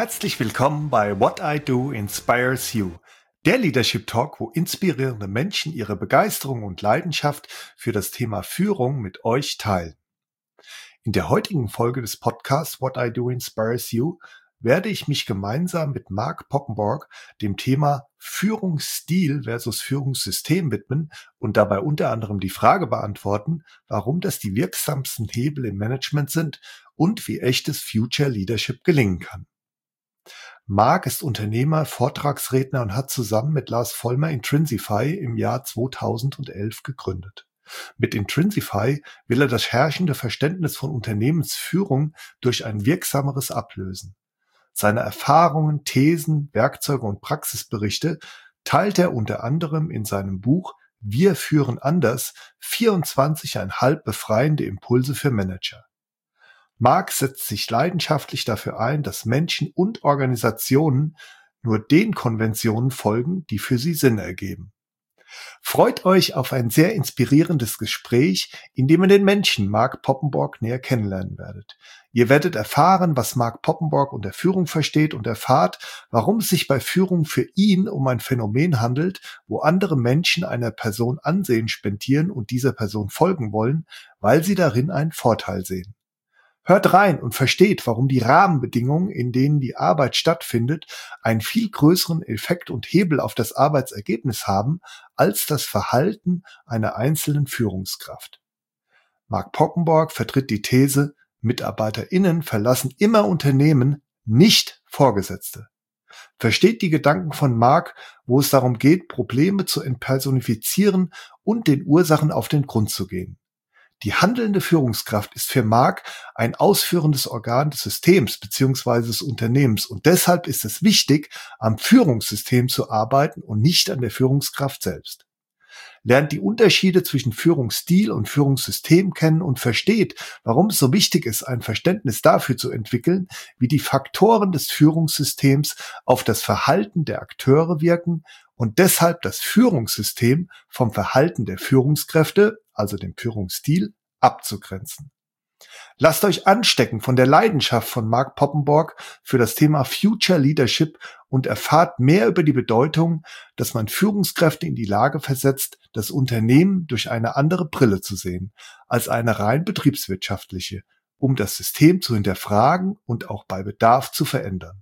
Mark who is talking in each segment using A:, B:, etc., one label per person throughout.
A: Herzlich willkommen bei What I Do Inspires You, der Leadership Talk, wo inspirierende Menschen ihre Begeisterung und Leidenschaft für das Thema Führung mit euch teilen. In der heutigen Folge des Podcasts What I Do Inspires You werde ich mich gemeinsam mit Mark Poppenborg dem Thema Führungsstil versus Führungssystem widmen und dabei unter anderem die Frage beantworten, warum das die wirksamsten Hebel im Management sind und wie echtes Future Leadership gelingen kann. Mark ist Unternehmer, Vortragsredner und hat zusammen mit Lars Vollmer Intrinsify im Jahr 2011 gegründet. Mit Intrinsify will er das herrschende Verständnis von Unternehmensführung durch ein wirksameres ablösen. Seine Erfahrungen, Thesen, Werkzeuge und Praxisberichte teilt er unter anderem in seinem Buch Wir führen anders, 24,5 befreiende Impulse für Manager. Mark setzt sich leidenschaftlich dafür ein, dass Menschen und Organisationen nur den Konventionen folgen, die für sie Sinn ergeben. Freut euch auf ein sehr inspirierendes Gespräch, in dem ihr den Menschen Mark Poppenborg näher kennenlernen werdet. Ihr werdet erfahren, was Mark Poppenborg unter Führung versteht und erfahrt, warum es sich bei Führung für ihn um ein Phänomen handelt, wo andere Menschen einer Person Ansehen spendieren und dieser Person folgen wollen, weil sie darin einen Vorteil sehen. Hört rein und versteht, warum die Rahmenbedingungen, in denen die Arbeit stattfindet, einen viel größeren Effekt und Hebel auf das Arbeitsergebnis haben, als das Verhalten einer einzelnen Führungskraft. Mark Poppenborg vertritt die These, MitarbeiterInnen verlassen immer Unternehmen, nicht Vorgesetzte. Versteht die Gedanken von Mark, wo es darum geht, Probleme zu entpersonifizieren und den Ursachen auf den Grund zu gehen. Die handelnde Führungskraft ist für Mark ein ausführendes Organ des Systems bzw. des Unternehmens und deshalb ist es wichtig, am Führungssystem zu arbeiten und nicht an der Führungskraft selbst. Lernt die Unterschiede zwischen Führungsstil und Führungssystem kennen und versteht, warum es so wichtig ist, ein Verständnis dafür zu entwickeln, wie die Faktoren des Führungssystems auf das Verhalten der Akteure wirken und deshalb das Führungssystem vom Verhalten der Führungskräfte, also dem Führungsstil, abzugrenzen. Lasst euch anstecken von der Leidenschaft von Mark Poppenborg für das Thema Future Leadership und erfahrt mehr über die Bedeutung, dass man Führungskräfte in die Lage versetzt, das Unternehmen durch eine andere Brille zu sehen, als eine rein betriebswirtschaftliche, um das System zu hinterfragen und auch bei Bedarf zu verändern.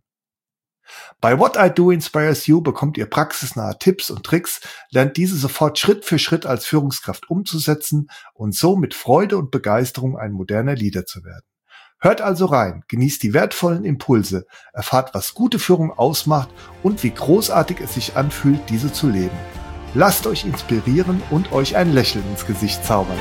A: Bei What I Do Inspires You bekommt ihr praxisnahe Tipps und Tricks, lernt diese sofort Schritt für Schritt als Führungskraft umzusetzen und so mit Freude und Begeisterung ein moderner Leader zu werden. Hört also rein, genießt die wertvollen Impulse, erfahrt, was gute Führung ausmacht und wie großartig es sich anfühlt, diese zu leben. Lasst euch inspirieren und euch ein Lächeln ins Gesicht zaubern.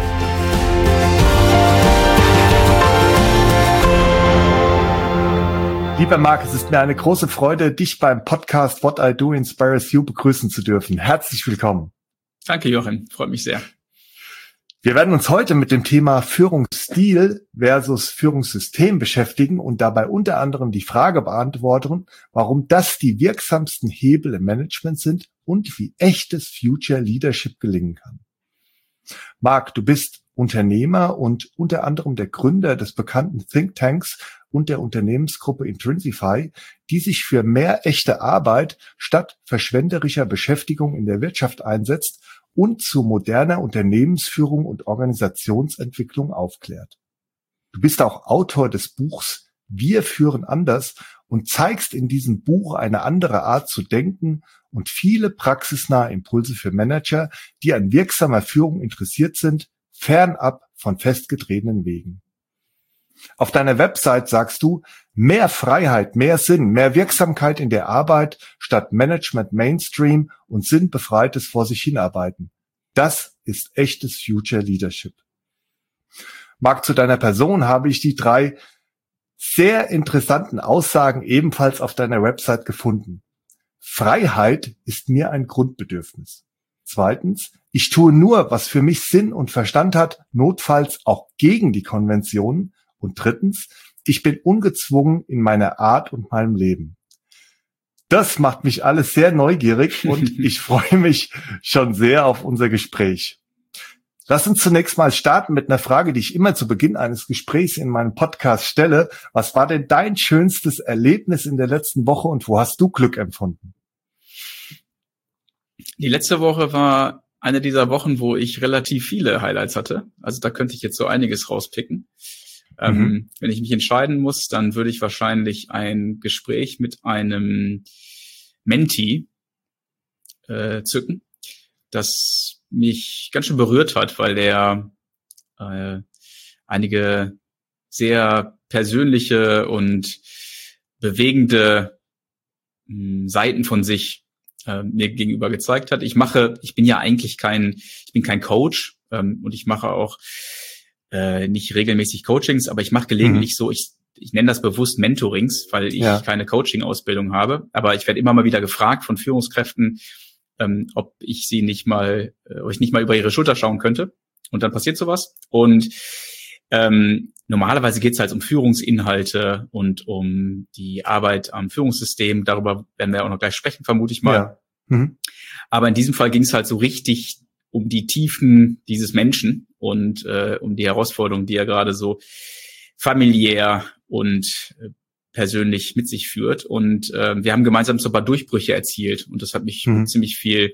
A: Lieber Mark, es ist mir eine große Freude, dich beim Podcast What I Do Inspires You begrüßen zu dürfen. Herzlich willkommen.
B: Danke, Jochen. Freut mich sehr.
A: Wir werden uns heute mit dem Thema Führungsstil versus Führungssystem beschäftigen und dabei unter anderem die Frage beantworten, warum das die wirksamsten Hebel im Management sind und wie echtes Future Leadership gelingen kann. Mark, du bist Unternehmer und unter anderem der Gründer des bekannten Thinktanks und der Unternehmensgruppe Intrinsify, die sich für mehr echte Arbeit statt verschwenderischer Beschäftigung in der Wirtschaft einsetzt und zu moderner Unternehmensführung und Organisationsentwicklung aufklärt. Du bist auch Autor des Buchs Wir führen anders und zeigst in diesem Buch eine andere Art zu denken und viele praxisnahe Impulse für Manager, die an wirksamer Führung interessiert sind, fernab von festgetretenen Wegen. Auf deiner Website sagst du, mehr Freiheit, mehr Sinn, mehr Wirksamkeit in der Arbeit statt Management Mainstream und sinnbefreites vor sich hinarbeiten. Das ist echtes Future Leadership. Mark, zu deiner Person habe ich die 3 sehr interessanten Aussagen ebenfalls auf deiner Website gefunden. Freiheit ist mir ein Grundbedürfnis. 2. Ich tue nur, was für mich Sinn und Verstand hat, notfalls auch gegen die Konventionen. Und 3. Ich bin ungezwungen in meiner Art und meinem Leben. Das macht mich alles sehr neugierig und ich freue mich schon sehr auf unser Gespräch. Lass uns zunächst mal starten mit einer Frage, die ich immer zu Beginn eines Gesprächs in meinem Podcast stelle. Was war denn dein schönstes Erlebnis in der letzten Woche und wo hast du Glück empfunden?
B: Die letzte Woche war eine dieser Wochen, wo ich relativ viele Highlights hatte. Also da könnte ich jetzt so einiges rauspicken. Wenn ich mich entscheiden muss, dann würde ich wahrscheinlich ein Gespräch mit einem Mentee zücken, das mich ganz schön berührt hat, weil der einige sehr persönliche und bewegende Seiten von sich mir gegenüber gezeigt hat. Ich bin ja eigentlich kein Coach und ich mache auch nicht regelmäßig Coachings, aber ich mache gelegentlich so, ich nenne das bewusst Mentorings, weil ich keine Coaching-Ausbildung habe, aber ich werde immer mal wieder gefragt von Führungskräften, ob ich nicht mal über ihre Schulter schauen könnte. Und dann passiert sowas. Und normalerweise geht es halt um Führungsinhalte und um die Arbeit am Führungssystem. Darüber werden wir auch noch gleich sprechen, vermute ich mal. Ja. Aber in diesem Fall ging es halt so richtig um die Tiefen dieses Menschen und um die Herausforderungen, die er gerade so familiär und persönlich mit sich führt. Und wir haben gemeinsam so ein paar Durchbrüche erzielt. Und das hat mich ziemlich viel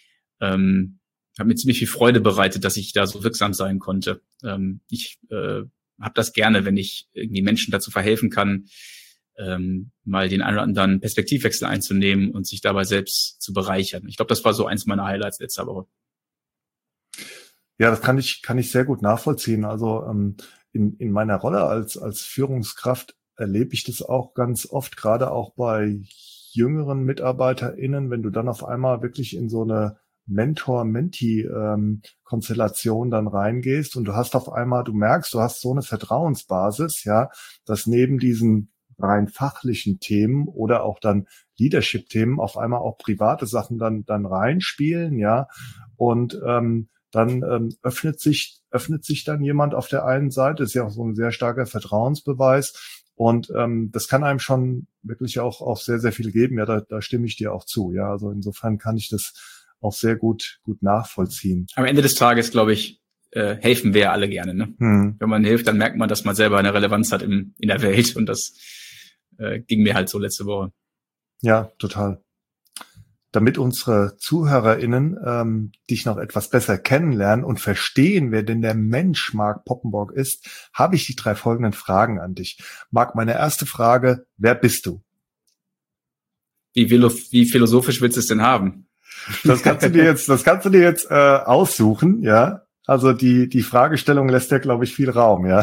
B: Freude bereitet, dass ich da so wirksam sein konnte. Ich habe das gerne, wenn ich irgendwie Menschen dazu verhelfen kann, mal den einen oder anderen Perspektivwechsel einzunehmen und sich dabei selbst zu bereichern. Ich glaube, das war so eins meiner Highlights letzter Woche.
A: Ja, das kann ich sehr gut nachvollziehen. Also in meiner Rolle als Führungskraft erlebe ich das auch ganz oft, gerade auch bei jüngeren MitarbeiterInnen, wenn du dann auf einmal wirklich in so eine Mentor-Mentee-Konstellation dann reingehst und du merkst, du hast so eine Vertrauensbasis, ja, dass neben diesen rein fachlichen Themen oder auch dann Leadership-Themen auf einmal auch private Sachen dann reinspielen, ja, und dann öffnet sich dann jemand auf der einen Seite, ist ja auch so ein sehr starker Vertrauensbeweis und das kann einem schon wirklich auch sehr, sehr viel geben, ja, da stimme ich dir auch zu, ja, also insofern kann ich das auch sehr gut nachvollziehen.
B: Am Ende des Tages, glaube ich, helfen wir ja alle gerne, ne? Wenn man hilft, dann merkt man, dass man selber eine Relevanz hat in der Welt und das ging mir halt so letzte Woche.
A: Ja, total. Damit unsere ZuhörerInnen dich noch etwas besser kennenlernen und verstehen, wer denn der Mensch Marc Poppenborg ist, habe ich die 3 folgenden Fragen an dich. Marc, meine erste Frage, wer bist du?
B: Wie philosophisch willst du es denn haben?
A: Das kannst du dir jetzt aussuchen, ja. Also die Fragestellung lässt ja, glaube ich, viel Raum, ja.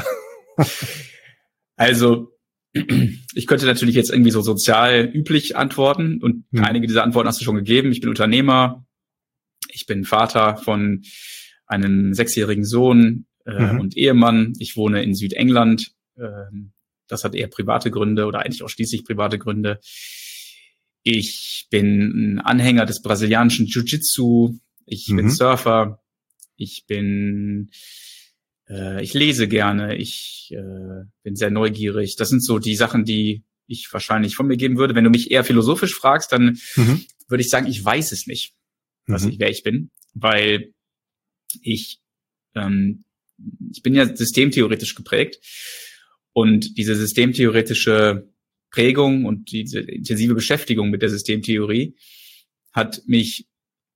B: Also ich könnte natürlich jetzt irgendwie so sozial üblich antworten und einige dieser Antworten hast du schon gegeben. Ich bin Unternehmer, ich bin Vater von einem 6-jährigen Sohn und Ehemann. Ich wohne in Südengland. Das hat eher private Gründe oder eigentlich ausschließlich private Gründe. Ich bin ein Anhänger des brasilianischen Jiu-Jitsu. Ich bin Surfer. Ich lese gerne. Ich bin sehr neugierig. Das sind so die Sachen, die ich wahrscheinlich von mir geben würde. Wenn du mich eher philosophisch fragst, dann würde ich sagen, ich weiß es nicht, wer ich bin, weil ich bin ja systemtheoretisch geprägt und diese systemtheoretische Prägung und diese intensive Beschäftigung mit der Systemtheorie hat mich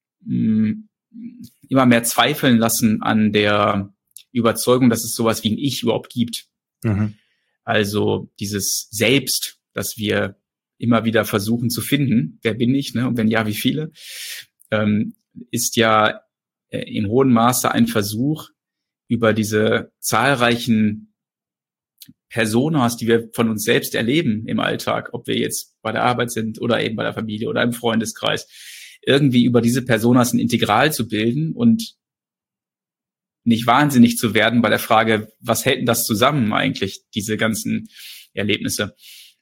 B: immer mehr zweifeln lassen an der Überzeugung, dass es sowas wie ein Ich überhaupt gibt. Also dieses Selbst, das wir immer wieder versuchen zu finden, wer bin ich, ne? Und wenn ja, wie viele, ist ja in hohem Maße ein Versuch, über diese zahlreichen Personas, die wir von uns selbst erleben im Alltag, ob wir jetzt bei der Arbeit sind oder eben bei der Familie oder im Freundeskreis, irgendwie über diese Personas ein Integral zu bilden und nicht wahnsinnig zu werden bei der Frage, was hält denn das zusammen eigentlich, diese ganzen Erlebnisse?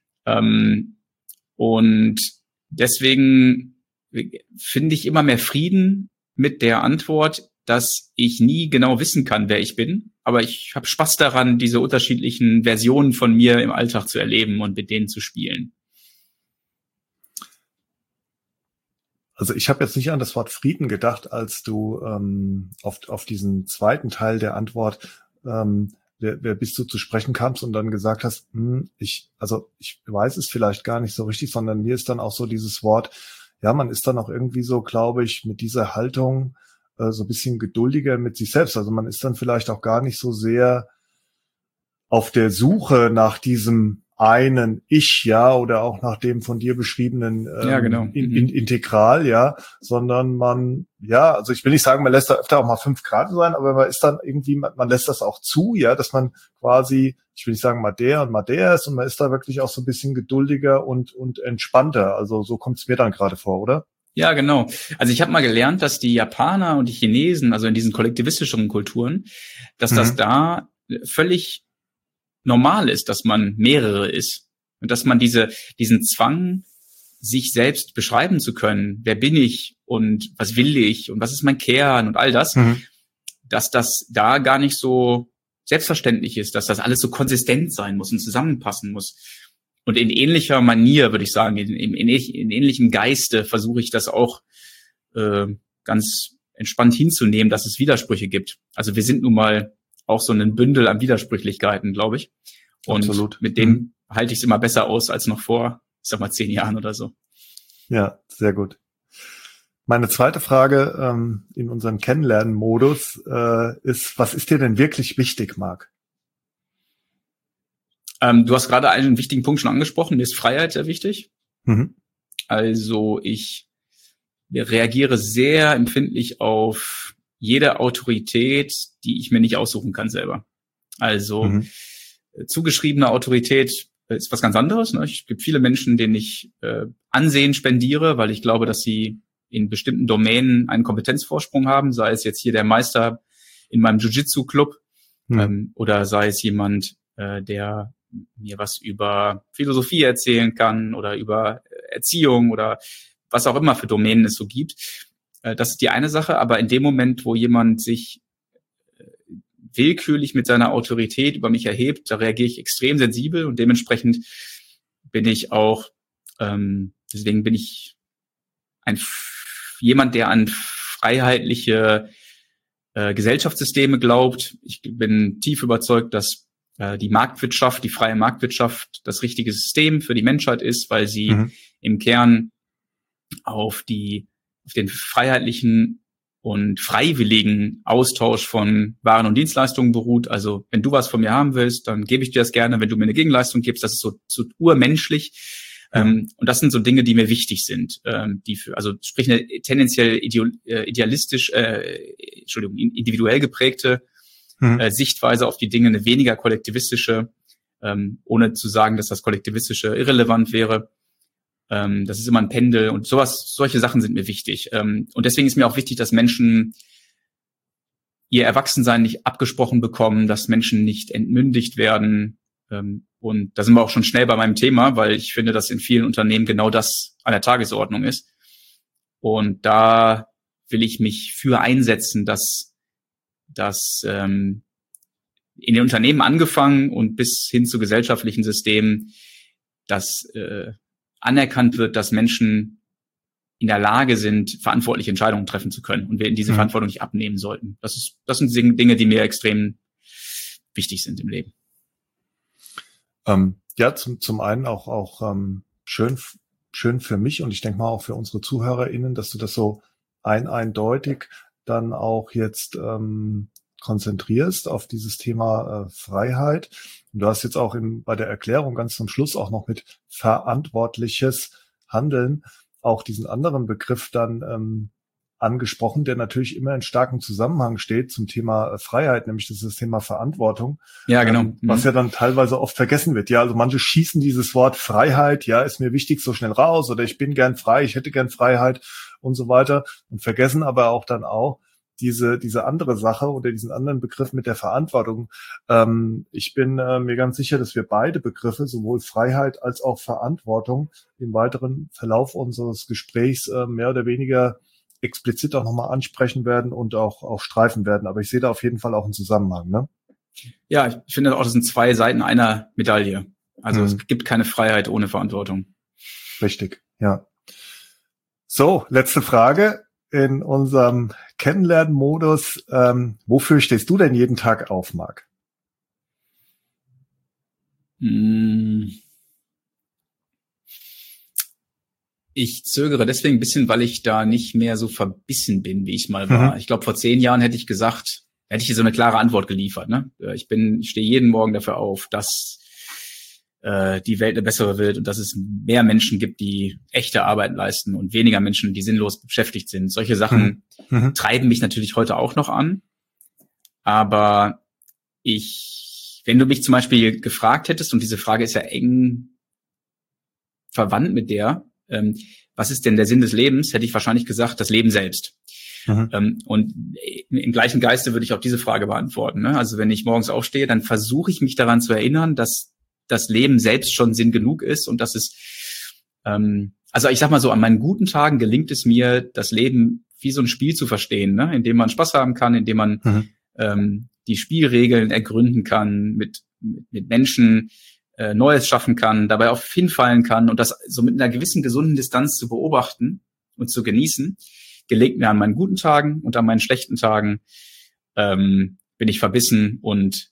B: Und deswegen finde ich immer mehr Frieden mit der Antwort, dass ich nie genau wissen kann, wer ich bin. Aber ich habe Spaß daran, diese unterschiedlichen Versionen von mir im Alltag zu erleben und mit denen zu spielen.
A: Also ich habe jetzt nicht an das Wort Frieden gedacht, als du auf diesen zweiten Teil der Antwort, wer bist du zu sprechen kamst und dann gesagt hast, ich weiß es vielleicht gar nicht so richtig, sondern mir ist dann auch so dieses Wort, ja, man ist dann auch irgendwie so, glaube ich, mit dieser Haltung so ein bisschen geduldiger mit sich selbst. Also man ist dann vielleicht auch gar nicht so sehr auf der Suche nach diesem einen Ich, ja, oder auch nach dem von dir beschriebenen
B: Ja, genau.
A: Integral, ja, sondern man, ja, also ich will nicht sagen, man lässt da öfter auch mal 5 Grad sein, aber man ist dann irgendwie, man lässt das auch zu, ja, dass man quasi, ich will nicht sagen mal der ist und man ist da wirklich auch so ein bisschen geduldiger und entspannter. Also so kommt es mir dann gerade vor, oder?
B: Ja, genau. Also ich habe mal gelernt, dass die Japaner und die Chinesen, also in diesen kollektivistischen Kulturen, dass das da völlig normal ist, dass man mehrere ist und dass man diesen Zwang, sich selbst beschreiben zu können, wer bin ich und was will ich und was ist mein Kern und all das, dass das da gar nicht so selbstverständlich ist, dass das alles so konsistent sein muss und zusammenpassen muss. Und in ähnlicher Manier, würde ich sagen, in ähnlichem Geiste versuche ich das auch ganz entspannt hinzunehmen, dass es Widersprüche gibt. Also wir sind nun mal auch so ein Bündel an Widersprüchlichkeiten, glaube ich. Und absolut. Mit denen halte ich es immer besser aus als noch vor, ich sag mal, 10 Jahren oder so.
A: Ja, sehr gut. Meine zweite Frage in unserem Kennenlernen-Modus ist, was ist dir denn wirklich wichtig, Marc?
B: Du hast gerade einen wichtigen Punkt schon angesprochen, mir ist Freiheit sehr wichtig. Also ich reagiere sehr empfindlich auf jede Autorität, die ich mir nicht aussuchen kann selber. Also zugeschriebene Autorität ist was ganz anderes. Ne? Es gibt viele Menschen, denen ich Ansehen spendiere, weil ich glaube, dass sie in bestimmten Domänen einen Kompetenzvorsprung haben, sei es jetzt hier der Meister in meinem Jiu-Jitsu-Club oder sei es jemand, der mir was über Philosophie erzählen kann oder über Erziehung oder was auch immer für Domänen es so gibt. Das ist die eine Sache, aber in dem Moment, wo jemand sich willkürlich mit seiner Autorität über mich erhebt, da reagiere ich extrem sensibel und dementsprechend bin ich auch, deswegen bin ich jemand, der an freiheitliche Gesellschaftssysteme glaubt. Ich bin tief überzeugt, dass die Marktwirtschaft, die freie Marktwirtschaft das richtige System für die Menschheit ist, weil sie im Kern auf den freiheitlichen und freiwilligen Austausch von Waren und Dienstleistungen beruht. Also wenn du was von mir haben willst, dann gebe ich dir das gerne. Wenn du mir eine Gegenleistung gibst, das ist so urmenschlich. Und das sind so Dinge, die mir wichtig sind, also sprich eine tendenziell individuell geprägte Sichtweise auf die Dinge, eine weniger kollektivistische, ohne zu sagen, dass das Kollektivistische irrelevant wäre. Das ist immer ein Pendel und solche Sachen sind mir wichtig. Und deswegen ist mir auch wichtig, dass Menschen ihr Erwachsensein nicht abgesprochen bekommen, dass Menschen nicht entmündigt werden. Und da sind wir auch schon schnell bei meinem Thema, weil ich finde, dass in vielen Unternehmen genau das an der Tagesordnung ist. Und da will ich mich für einsetzen, dass in den Unternehmen angefangen und bis hin zu gesellschaftlichen Systemen, dass anerkannt wird, dass Menschen in der Lage sind, verantwortliche Entscheidungen treffen zu können und wir in diese Verantwortung nicht abnehmen sollten. Das sind Dinge, die mir extrem wichtig sind im Leben.
A: Ja, zum einen auch schön für mich und ich denke mal auch für unsere ZuhörerInnen, dass du das so eindeutig dann auch jetzt konzentrierst auf dieses Thema Freiheit. Und du hast jetzt auch bei der Erklärung ganz zum Schluss auch noch mit verantwortliches Handeln auch diesen anderen Begriff dann angesprochen, der natürlich immer in starkem Zusammenhang steht zum Thema Freiheit, nämlich das ist das Thema Verantwortung.
B: Ja, genau.
A: Was ja dann teilweise oft vergessen wird. Ja, also manche schießen dieses Wort Freiheit, ja, ist mir wichtig, so schnell raus oder ich bin gern frei, ich hätte gern Freiheit und so weiter und vergessen aber auch dann auch diese andere Sache oder diesen anderen Begriff mit der Verantwortung. Ich bin mir ganz sicher, dass wir beide Begriffe, sowohl Freiheit als auch Verantwortung, im weiteren Verlauf unseres Gesprächs mehr oder weniger explizit auch nochmal ansprechen werden und auch streifen werden. Aber ich sehe da auf jeden Fall auch einen Zusammenhang, ne?
B: Ja, ich finde auch, das sind 2 Seiten einer Medaille. Also es gibt keine Freiheit ohne Verantwortung.
A: Richtig, ja. So, letzte Frage in unserem Kennenlernen-Modus. Wofür stehst du denn jeden Tag auf, Marc?
B: Ich zögere deswegen ein bisschen, weil ich da nicht mehr so verbissen bin, wie ich mal war. Ich glaube, vor 10 Jahren hätte ich dir so eine klare Antwort geliefert. Ne? Ich stehe jeden Morgen dafür auf, dass die Welt eine bessere wird und dass es mehr Menschen gibt, die echte Arbeit leisten und weniger Menschen, die sinnlos beschäftigt sind. Solche Sachen treiben mich natürlich heute auch noch an. Aber wenn du mich zum Beispiel gefragt hättest, und diese Frage ist ja eng verwandt mit der, was ist denn der Sinn des Lebens, hätte ich wahrscheinlich gesagt, das Leben selbst. Und im gleichen Geiste würde ich auch diese Frage beantworten. Ne? Also wenn ich morgens aufstehe, dann versuche ich mich daran zu erinnern, dass das Leben selbst schon Sinn genug ist und dass es, also ich sag mal so, an meinen guten Tagen gelingt es mir, das Leben wie so ein Spiel zu verstehen, ne? In dem man Spaß haben kann, in dem man die Spielregeln ergründen kann, mit Menschen Neues schaffen kann, dabei auch hinfallen kann und das so mit einer gewissen gesunden Distanz zu beobachten und zu genießen, gelingt mir an meinen guten Tagen und an meinen schlechten Tagen, bin ich verbissen und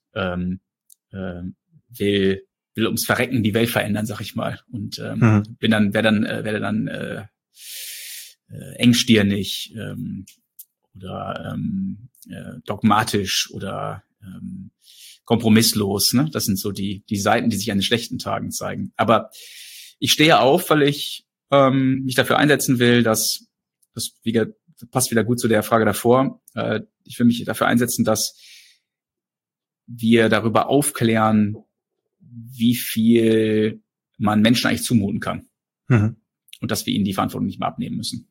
B: will ums Verrecken die Welt verändern, sag ich mal. Und werde dann engstirnig oder dogmatisch oder kompromisslos. Ne? Das sind so die Seiten, die sich an den schlechten Tagen zeigen. Aber ich stehe auf, weil ich mich dafür einsetzen will, dass das passt wieder gut zu der Frage davor. Ich will mich dafür einsetzen, dass wir darüber aufklären, wie viel man Menschen eigentlich zumuten kann. Und dass wir ihnen die Verantwortung nicht mehr abnehmen müssen.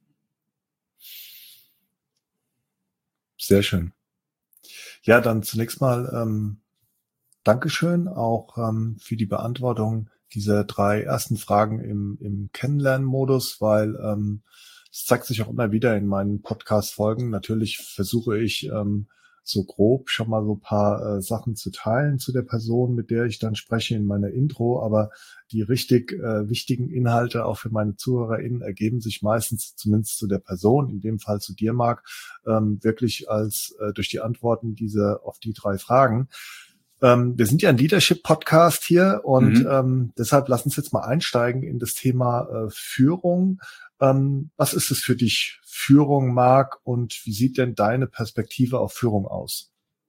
A: Sehr schön. Ja, dann zunächst mal Dankeschön auch für die Beantwortung dieser 3 ersten Fragen im Kennenlernen-Modus, weil es zeigt sich auch immer wieder in meinen Podcast-Folgen. Natürlich versuche ich so grob schon mal so ein paar Sachen zu teilen zu der Person, mit der ich dann spreche in meiner Intro, aber die richtig wichtigen Inhalte auch für meine ZuhörerInnen ergeben sich meistens, zumindest zu der Person, in dem Fall zu dir, Marc, wirklich als durch die Antworten auf die 3 Fragen. Wir sind ja ein Leadership-Podcast hier und deshalb lass uns jetzt mal einsteigen in das Thema Führung. Was ist es für dich, Führung, Marc, und wie sieht denn deine Perspektive auf Führung aus?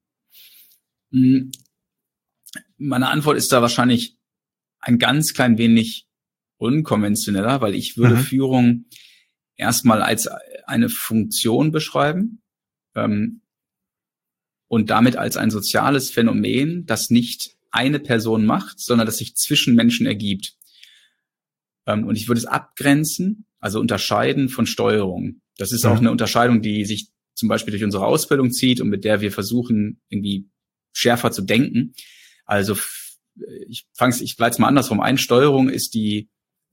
B: Meine Antwort ist da wahrscheinlich ein ganz klein wenig unkonventioneller, weil ich würde Führung erstmal als eine Funktion beschreiben und damit als ein soziales Phänomen, das nicht eine Person macht, sondern das sich zwischen Menschen ergibt. Und ich würde es abgrenzen, also unterscheiden von Steuerung. Das ist auch eine Unterscheidung, die sich zum Beispiel durch unsere Ausbildung zieht und mit der wir versuchen, irgendwie schärfer zu denken. Also ich leite es mal andersrum ein. Steuerung ist die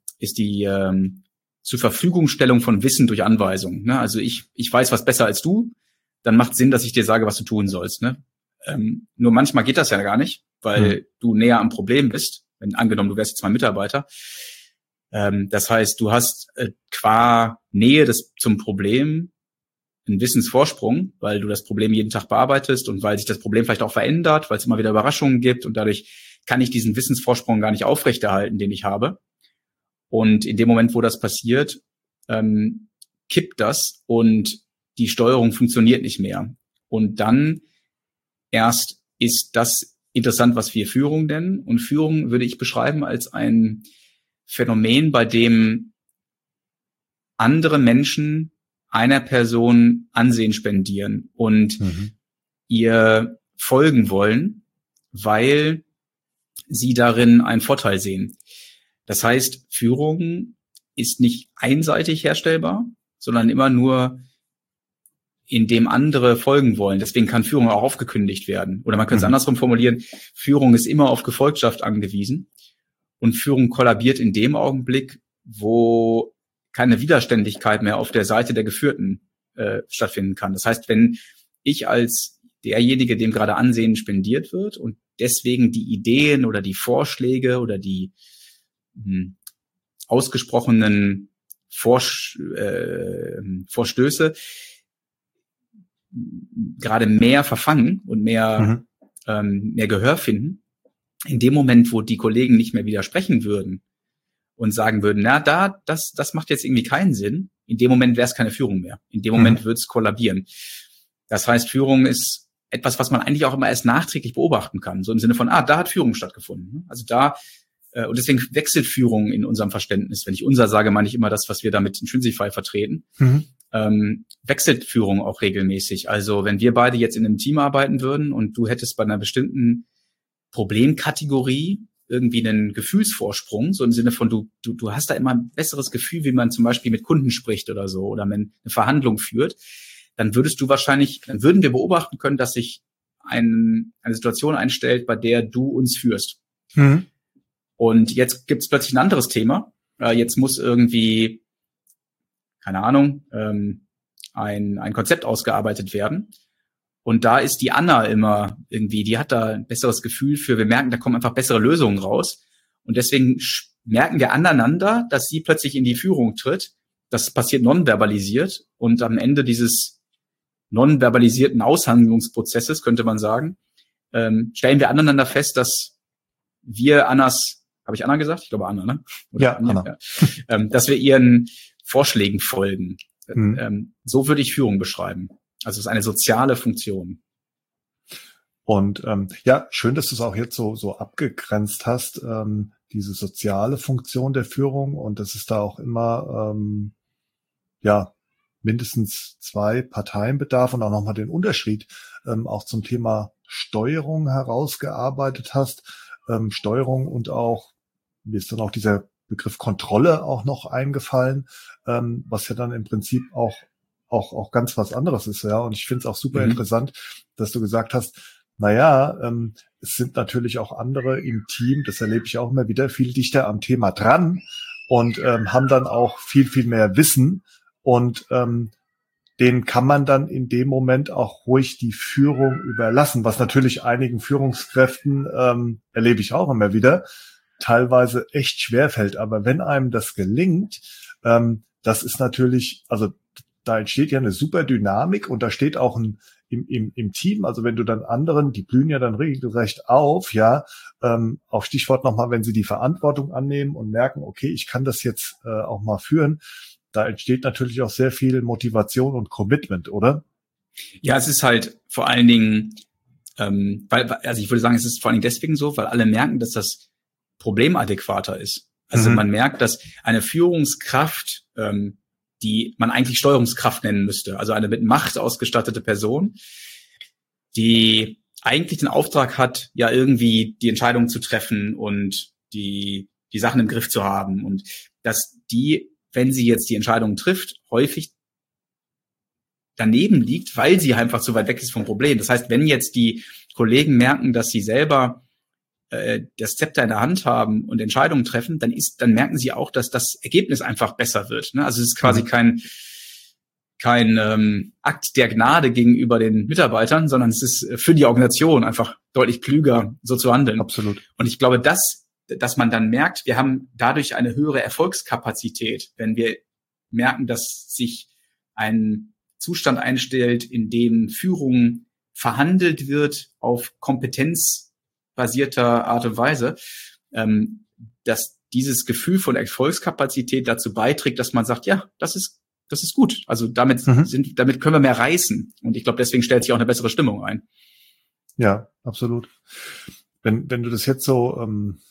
B: zur Verfügungstellung von Wissen durch Anweisung. Ne? Also ich weiß was besser als du, dann macht Sinn, dass ich dir sage, was du tun sollst. Ne? Nur manchmal geht das ja gar nicht, weil du näher am Problem bist. Wenn angenommen, du wärst jetzt mein Mitarbeiter. Das heißt, du hast qua Nähe zum Problem einen Wissensvorsprung, weil du das Problem jeden Tag bearbeitest und weil sich das Problem vielleicht auch verändert, weil es immer wieder Überraschungen gibt und dadurch kann ich diesen Wissensvorsprung gar nicht aufrechterhalten, den ich habe. Und in dem Moment, wo das passiert, kippt das und die Steuerung funktioniert nicht mehr. Und dann erst ist das interessant, was wir Führung nennen. Und Führung würde ich beschreiben als ein Phänomen, bei dem andere Menschen einer Person Ansehen spendieren und ihr folgen wollen, weil sie darin einen Vorteil sehen. Das heißt, Führung ist nicht einseitig herstellbar, sondern immer nur, indem andere folgen wollen. Deswegen kann Führung auch aufgekündigt werden. Oder man könnte es andersrum formulieren, Führung ist immer auf Gefolgschaft angewiesen und Führung kollabiert in dem Augenblick, wo keine Widerständigkeit mehr auf der Seite der Geführten stattfinden kann. Das heißt, wenn ich als derjenige, dem gerade Ansehen spendiert wird und deswegen die Ideen oder die Vorschläge oder die ausgesprochenen Vorstöße gerade mehr verfangen und mehr Gehör finden. In dem Moment, wo die Kollegen nicht mehr widersprechen würden und sagen würden, na, das macht jetzt irgendwie keinen Sinn, in dem Moment wäre es keine Führung mehr. In dem Moment wird es kollabieren. Das heißt, Führung ist etwas, was man eigentlich auch immer erst nachträglich beobachten kann. So im Sinne von, da hat Führung stattgefunden. Also und deswegen wechselt Führung in unserem Verständnis. Wenn ich unser sage, meine ich immer das, was wir da mit Intrinsify vertreten. Wechselt Führung auch regelmäßig. Also wenn wir beide jetzt in einem Team arbeiten würden und du hättest bei einer bestimmten Problemkategorie irgendwie einen Gefühlsvorsprung, so im Sinne von, du hast da immer ein besseres Gefühl, wie man zum Beispiel mit Kunden spricht oder so, oder wenn eine Verhandlung führt, dann würden wir beobachten können, dass sich eine Situation einstellt, bei der du uns führst. Und jetzt gibt es plötzlich ein anderes Thema. Jetzt muss irgendwie, keine Ahnung, ein Konzept ausgearbeitet werden. Und da ist die Anna immer irgendwie, die hat da ein besseres Gefühl für, wir merken, da kommen einfach bessere Lösungen raus. Und deswegen merken wir aneinander, dass sie plötzlich in die Führung tritt. Das passiert nonverbalisiert. Und am Ende dieses nonverbalisierten Aushandlungsprozesses, könnte man sagen, stellen wir aneinander fest, dass wir habe ich Anna gesagt? Ich glaube Anna, ne? Oder
A: ja, Anna.
B: Ja. Dass wir ihren Vorschlägen folgen. So würde ich Führung beschreiben. Also es ist eine soziale Funktion.
A: Und schön, dass du es auch jetzt so abgegrenzt hast, diese soziale Funktion der Führung. Und das ist da auch immer mindestens 2 Parteien bedarf und auch nochmal den Unterschied auch zum Thema Steuerung herausgearbeitet hast. Steuerung und auch, mir ist dann auch dieser Begriff Kontrolle auch noch eingefallen, was ja dann im Prinzip auch ganz was anderes ist, ja. Und ich finde es auch super interessant, dass du gesagt hast, es sind natürlich auch andere im Team, das erlebe ich auch immer wieder, viel dichter am Thema dran und haben dann auch viel, viel mehr Wissen und denen kann man dann in dem Moment auch ruhig die Führung überlassen, was natürlich einigen Führungskräften, erlebe ich auch immer wieder, teilweise echt schwer fällt. Aber wenn einem das gelingt, das ist natürlich, also da entsteht ja eine super Dynamik und da steht auch im Team, also wenn du dann anderen, die blühen ja dann regelrecht auf, auf Stichwort nochmal, wenn sie die Verantwortung annehmen und merken, okay, ich kann das jetzt auch mal führen, da entsteht natürlich auch sehr viel Motivation und Commitment, oder?
B: Ja, es ist halt vor allen Dingen, ich würde sagen, es ist vor allen Dingen deswegen so, weil alle merken, dass das Problem adäquater ist. Also man merkt, dass eine Führungskraft, die man eigentlich Steuerungskraft nennen müsste, also eine mit Macht ausgestattete Person, die eigentlich den Auftrag hat, ja irgendwie die Entscheidung zu treffen und die Sachen im Griff zu haben und dass die, wenn sie jetzt die Entscheidung trifft, häufig daneben liegt, weil sie einfach zu weit weg ist vom Problem. Das heißt, wenn jetzt die Kollegen merken, dass sie selber das Zepter in der Hand haben und Entscheidungen treffen, dann merken sie auch, dass das Ergebnis einfach besser wird. Ne? Also es ist quasi kein Akt der Gnade gegenüber den Mitarbeitern, sondern es ist für die Organisation einfach deutlich klüger, so zu handeln.
A: Absolut.
B: Und ich glaube, dass man dann merkt, wir haben dadurch eine höhere Erfolgskapazität, wenn wir merken, dass sich ein Zustand einstellt, in dem Führung verhandelt wird auf kompetenzbasierter Art und Weise, dass dieses Gefühl von Erfolgskapazität dazu beiträgt, dass man sagt, ja, das ist gut. Also damit können wir mehr reißen. Und ich glaube, deswegen stellt sich auch eine bessere Stimmung ein.
A: Ja, absolut. Wenn du das jetzt so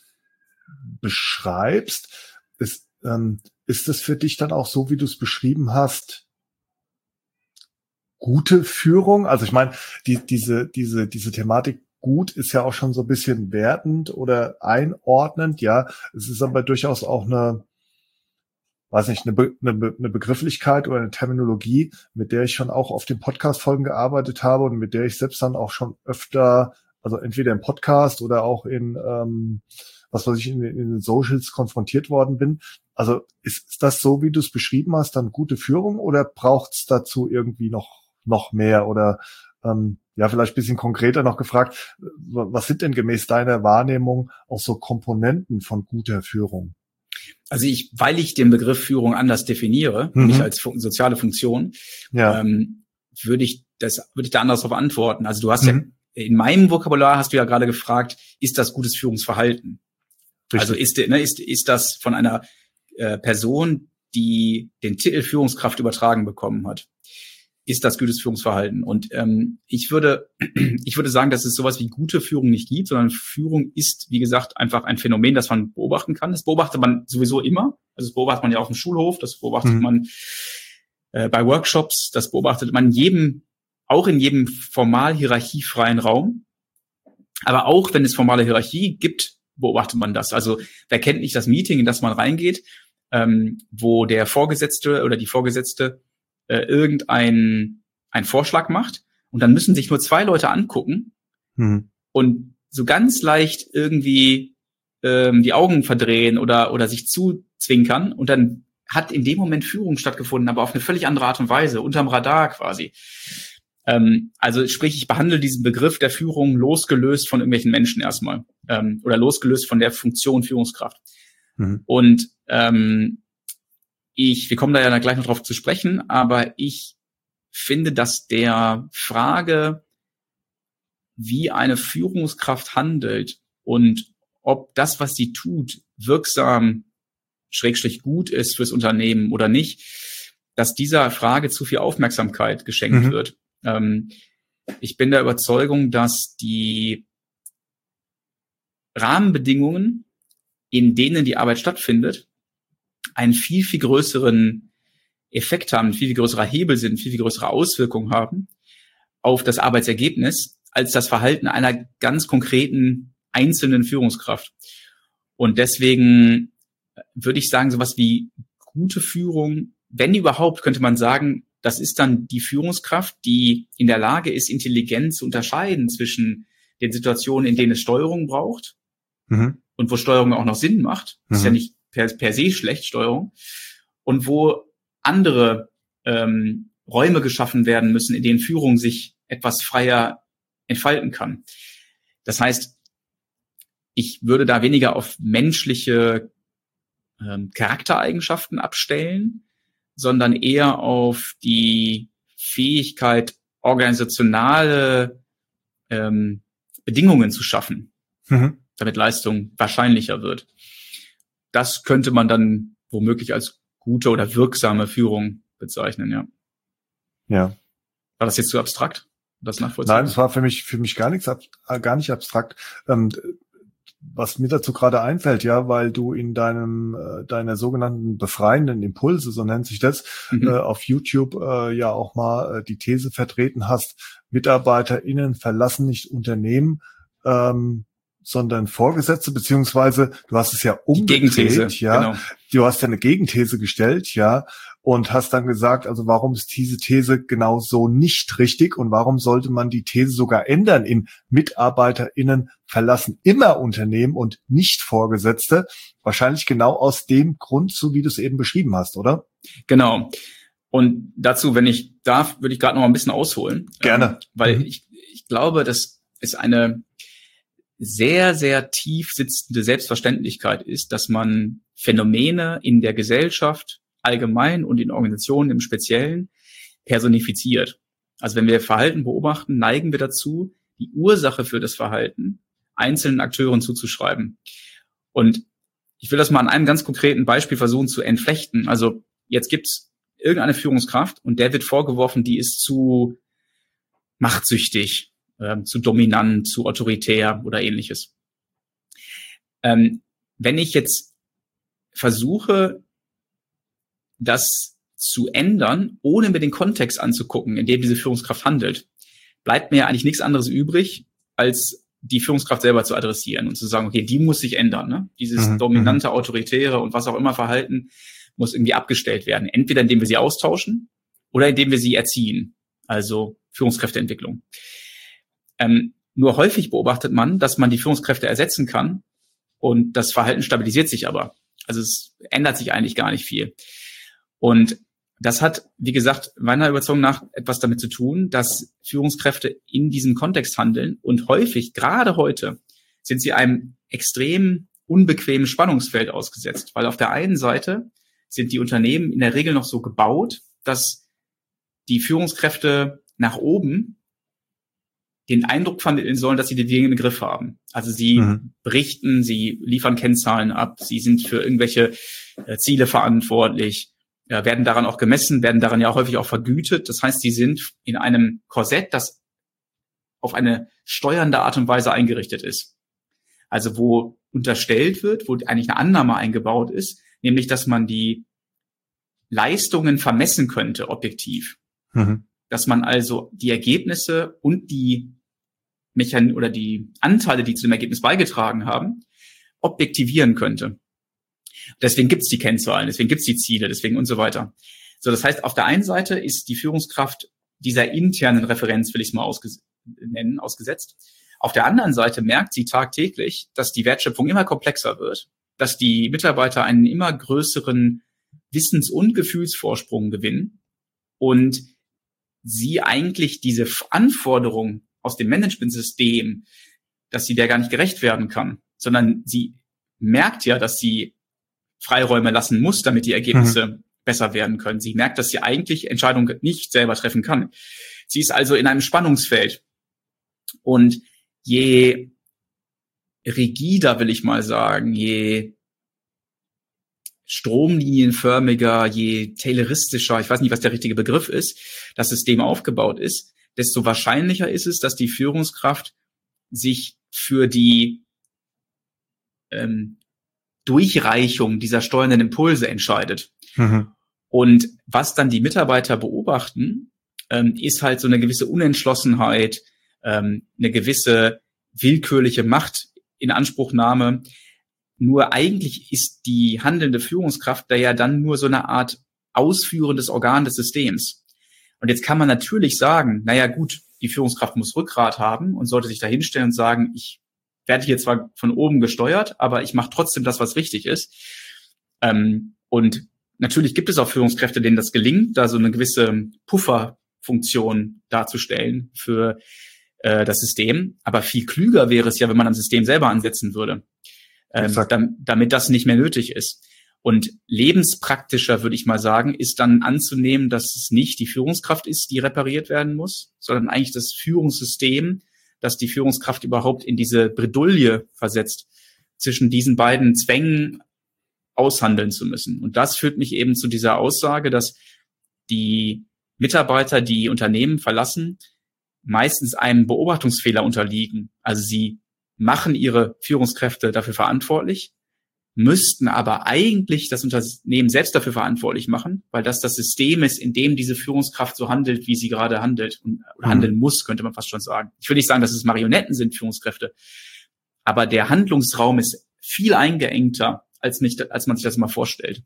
A: beschreibst, ist das für dich dann auch so, wie du es beschrieben hast, gute Führung? Also ich meine, diese Thematik gut ist ja auch schon so ein bisschen wertend oder einordnend, ja. Es ist aber durchaus auch eine Begrifflichkeit oder eine Terminologie, mit der ich schon auch auf den Podcast-Folgen gearbeitet habe und mit der ich selbst dann auch schon öfter, also entweder im Podcast oder auch in in den Socials konfrontiert worden bin. Also ist das so, wie du es beschrieben hast, dann gute Führung oder braucht es dazu irgendwie noch mehr oder vielleicht ein bisschen konkreter noch gefragt, was sind denn gemäß deiner Wahrnehmung auch so Komponenten von guter Führung?
B: Also weil ich den Begriff Führung anders definiere, nicht als soziale Funktion, würde ich da anders darauf antworten. Also du hast ja, in meinem Vokabular hast du ja gerade gefragt, ist das gutes Führungsverhalten? Richtig. Also ist das von einer Person, die den Titel Führungskraft übertragen bekommen hat, ist das gutes Führungsverhalten? Und ich würde sagen, dass es sowas wie gute Führung nicht gibt, sondern Führung ist, wie gesagt, einfach ein Phänomen, das man beobachten kann. Das beobachtet man sowieso immer. Also das beobachtet man ja auf dem Schulhof, das beobachtet man bei Workshops, das beobachtet man auch in jedem formal hierarchiefreien Raum. Aber auch wenn es formale Hierarchie gibt, beobachtet man das. Also wer kennt nicht das Meeting, in das man reingeht, wo der Vorgesetzte oder die Vorgesetzte irgendeinen Vorschlag macht und dann müssen sich nur 2 Leute angucken und so ganz leicht irgendwie die Augen verdrehen oder sich zuzwinkern und dann hat in dem Moment Führung stattgefunden, aber auf eine völlig andere Art und Weise, unterm Radar quasi. Also sprich, ich behandle diesen Begriff der Führung losgelöst von irgendwelchen Menschen erstmal oder losgelöst von der Funktion Führungskraft. Und wir kommen da ja gleich noch drauf zu sprechen, aber ich finde, dass der Frage, wie eine Führungskraft handelt und ob das, was sie tut, wirksam / gut ist fürs Unternehmen oder nicht, dass dieser Frage zu viel Aufmerksamkeit geschenkt wird. Ich bin der Überzeugung, dass die Rahmenbedingungen, in denen die Arbeit stattfindet, einen viel, viel größeren Effekt haben, viel, viel größerer Hebel sind, viel, viel größere Auswirkungen haben auf das Arbeitsergebnis als das Verhalten einer ganz konkreten einzelnen Führungskraft. Und deswegen würde ich sagen, sowas wie gute Führung, wenn überhaupt, könnte man sagen, das ist dann die Führungskraft, die in der Lage ist, intelligent zu unterscheiden zwischen den Situationen, in denen es Steuerung braucht und wo Steuerung auch noch Sinn macht. Das ist ja nicht per se schlecht, Steuerung. Und wo andere Räume geschaffen werden müssen, in denen Führung sich etwas freier entfalten kann. Das heißt, ich würde da weniger auf menschliche Charaktereigenschaften abstellen, sondern eher auf die Fähigkeit, organisationale Bedingungen zu schaffen, damit Leistung wahrscheinlicher wird. Das könnte man dann womöglich als gute oder wirksame Führung bezeichnen, ja.
A: Ja.
B: War das jetzt zu abstrakt? Das nachvollziehen?
A: Nein, das war für mich gar nicht abstrakt. Was mir dazu gerade einfällt, ja, weil du in deiner sogenannten befreienden Impulse, so nennt sich das, auf YouTube ja auch mal die These vertreten hast, MitarbeiterInnen verlassen nicht Unternehmen, sondern Vorgesetzte, beziehungsweise du hast es ja umgedreht, ja. Genau. Du hast ja eine Gegenthese gestellt, ja, und hast dann gesagt, also warum ist diese These genau so nicht richtig und warum sollte man die These sogar ändern in MitarbeiterInnen verlassen immer Unternehmen und nicht Vorgesetzte? Wahrscheinlich genau aus dem Grund, so wie du es eben beschrieben hast, oder?
B: Genau. Und dazu, wenn ich darf, würde ich gerade noch mal ein bisschen ausholen.
A: Gerne.
B: Weil ich glaube, das ist eine sehr, sehr tief sitzende Selbstverständlichkeit ist, dass man Phänomene in der Gesellschaft allgemein und in Organisationen im Speziellen personifiziert. Also wenn wir Verhalten beobachten, neigen wir dazu, die Ursache für das Verhalten einzelnen Akteuren zuzuschreiben. Und ich will das mal an einem ganz konkreten Beispiel versuchen zu entflechten. Also jetzt gibt's irgendeine Führungskraft und der wird vorgeworfen, die ist zu machtsüchtig, zu dominant, zu autoritär oder ähnliches. Wenn ich jetzt versuche, das zu ändern, ohne mir den Kontext anzugucken, in dem diese Führungskraft handelt, bleibt mir eigentlich nichts anderes übrig, als die Führungskraft selber zu adressieren und zu sagen, okay, die muss sich ändern. Ne? Dieses dominante, autoritäre und was auch immer Verhalten muss irgendwie abgestellt werden. Entweder indem wir sie austauschen oder indem wir sie erziehen. Also Führungskräfteentwicklung. Nur häufig beobachtet man, dass man die Führungskräfte ersetzen kann und das Verhalten stabilisiert sich aber. Also es ändert sich eigentlich gar nicht viel. Und das hat, wie gesagt, meiner Überzeugung nach etwas damit zu tun, dass Führungskräfte in diesem Kontext handeln und häufig, gerade heute, sind sie einem extrem unbequemen Spannungsfeld ausgesetzt, weil auf der einen Seite sind die Unternehmen in der Regel noch so gebaut, dass die Führungskräfte nach oben den Eindruck vermitteln sollen, dass sie die Dinge im Griff haben. Also sie berichten, sie liefern Kennzahlen ab, sie sind für irgendwelche Ziele verantwortlich, werden daran auch gemessen, werden daran ja häufig auch vergütet. Das heißt, sie sind in einem Korsett, das auf eine steuernde Art und Weise eingerichtet ist. Also wo unterstellt wird, wo eigentlich eine Annahme eingebaut ist, nämlich, dass man die Leistungen vermessen könnte, objektiv. Dass man also die Ergebnisse und die oder die Anteile, die zu dem Ergebnis beigetragen haben, objektivieren könnte. Deswegen gibt's die Kennzahlen, deswegen gibt's die Ziele, deswegen und so weiter. So, das heißt, auf der einen Seite ist die Führungskraft dieser internen Referenz, will ich es mal ausgesetzt. Auf der anderen Seite merkt sie tagtäglich, dass die Wertschöpfung immer komplexer wird, dass die Mitarbeiter einen immer größeren Wissens- und Gefühlsvorsprung gewinnen und sie eigentlich diese Anforderung aus dem Managementsystem, dass sie der gar nicht gerecht werden kann, sondern sie merkt ja, dass sie Freiräume lassen muss, damit die Ergebnisse besser werden können. Sie merkt, dass sie eigentlich Entscheidungen nicht selber treffen kann. Sie ist also in einem Spannungsfeld. Und je rigider, will ich mal sagen, je stromlinienförmiger, je tayloristischer, ich weiß nicht, was der richtige Begriff ist, das System aufgebaut ist, desto wahrscheinlicher ist es, dass die Führungskraft sich für die Durchreichung dieser steuernden Impulse entscheidet. Und was dann die Mitarbeiter beobachten, ist halt so eine gewisse Unentschlossenheit, eine gewisse willkürliche Machtinanspruchnahme. Nur eigentlich ist die handelnde Führungskraft da ja dann nur so eine Art ausführendes Organ des Systems. Und jetzt kann man natürlich sagen, naja gut, die Führungskraft muss Rückgrat haben und sollte sich da hinstellen und sagen, ich werde hier zwar von oben gesteuert, aber ich mache trotzdem das, was richtig ist. Und natürlich gibt es auch Führungskräfte, denen das gelingt, da so eine gewisse Pufferfunktion darzustellen für das System. Aber viel klüger wäre es ja, wenn man am System selber ansetzen würde, damit das nicht mehr nötig ist. Und lebenspraktischer, würde ich mal sagen, ist dann anzunehmen, dass es nicht die Führungskraft ist, die repariert werden muss, sondern eigentlich das Führungssystem, das die Führungskraft überhaupt in diese Bredouille versetzt, zwischen diesen beiden Zwängen aushandeln zu müssen. Und das führt mich eben zu dieser Aussage, dass die Mitarbeiter, die Unternehmen verlassen, meistens einem Beobachtungsfehler unterliegen. Also sie machen ihre Führungskräfte dafür verantwortlich, müssten aber eigentlich das Unternehmen selbst dafür verantwortlich machen, weil das System ist, in dem diese Führungskraft so handelt, wie sie gerade handelt und handeln muss, könnte man fast schon sagen. Ich will nicht sagen, dass es Marionetten sind, Führungskräfte, aber der Handlungsraum ist viel eingeengter, als man sich das mal vorstellt.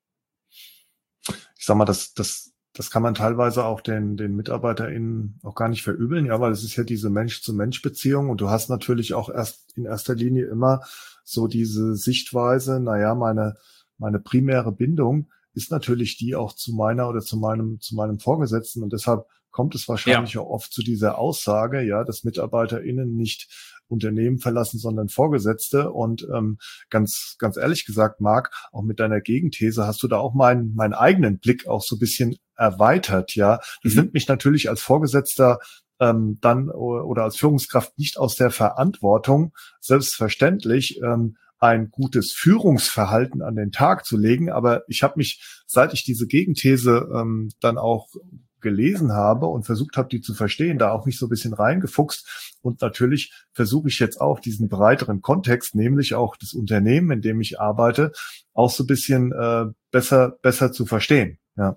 A: Ich sag mal, das kann man teilweise auch den MitarbeiterInnen auch gar nicht verübeln, ja, weil es ist ja diese Mensch-zu-Mensch-Beziehung und du hast natürlich auch in erster Linie immer so diese Sichtweise, naja, meine primäre Bindung ist natürlich die auch zu meiner oder zu meinem Vorgesetzten und deshalb kommt es wahrscheinlich auch oft zu dieser Aussage, ja, dass MitarbeiterInnen nicht Unternehmen verlassen, sondern Vorgesetzte. Und ganz ehrlich gesagt, Marc, auch mit deiner Gegenthese hast du da auch meinen eigenen Blick auch so ein bisschen erweitert, ja. Das nimmt mich natürlich als Vorgesetzter dann oder als Führungskraft nicht aus der Verantwortung, selbstverständlich ein gutes Führungsverhalten an den Tag zu legen. Aber ich habe mich, seit ich diese Gegenthese dann auch gelesen habe und versucht habe, die zu verstehen, da auch mich so ein bisschen reingefuchst. Und natürlich versuche ich jetzt auch diesen breiteren Kontext, nämlich auch das Unternehmen, in dem ich arbeite, auch so ein bisschen besser zu verstehen. Ja.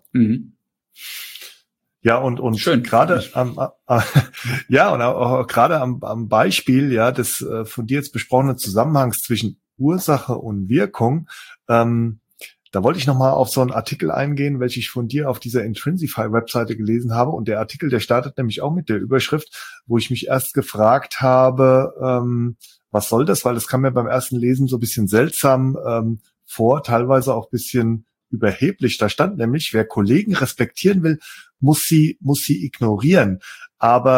A: Ja, und gerade auch gerade am Beispiel ja des von dir jetzt besprochenen Zusammenhangs zwischen Ursache und Wirkung, da wollte ich nochmal auf so einen Artikel eingehen, welchen ich von dir auf dieser Intrinsify-Webseite gelesen habe. Und der Artikel, der startet nämlich auch mit der Überschrift, wo ich mich erst gefragt habe, was soll das? Weil das kam mir beim ersten Lesen so ein bisschen seltsam vor, teilweise auch ein bisschen überheblich. Da stand nämlich, wer Kollegen respektieren will, muss sie ignorieren. Aber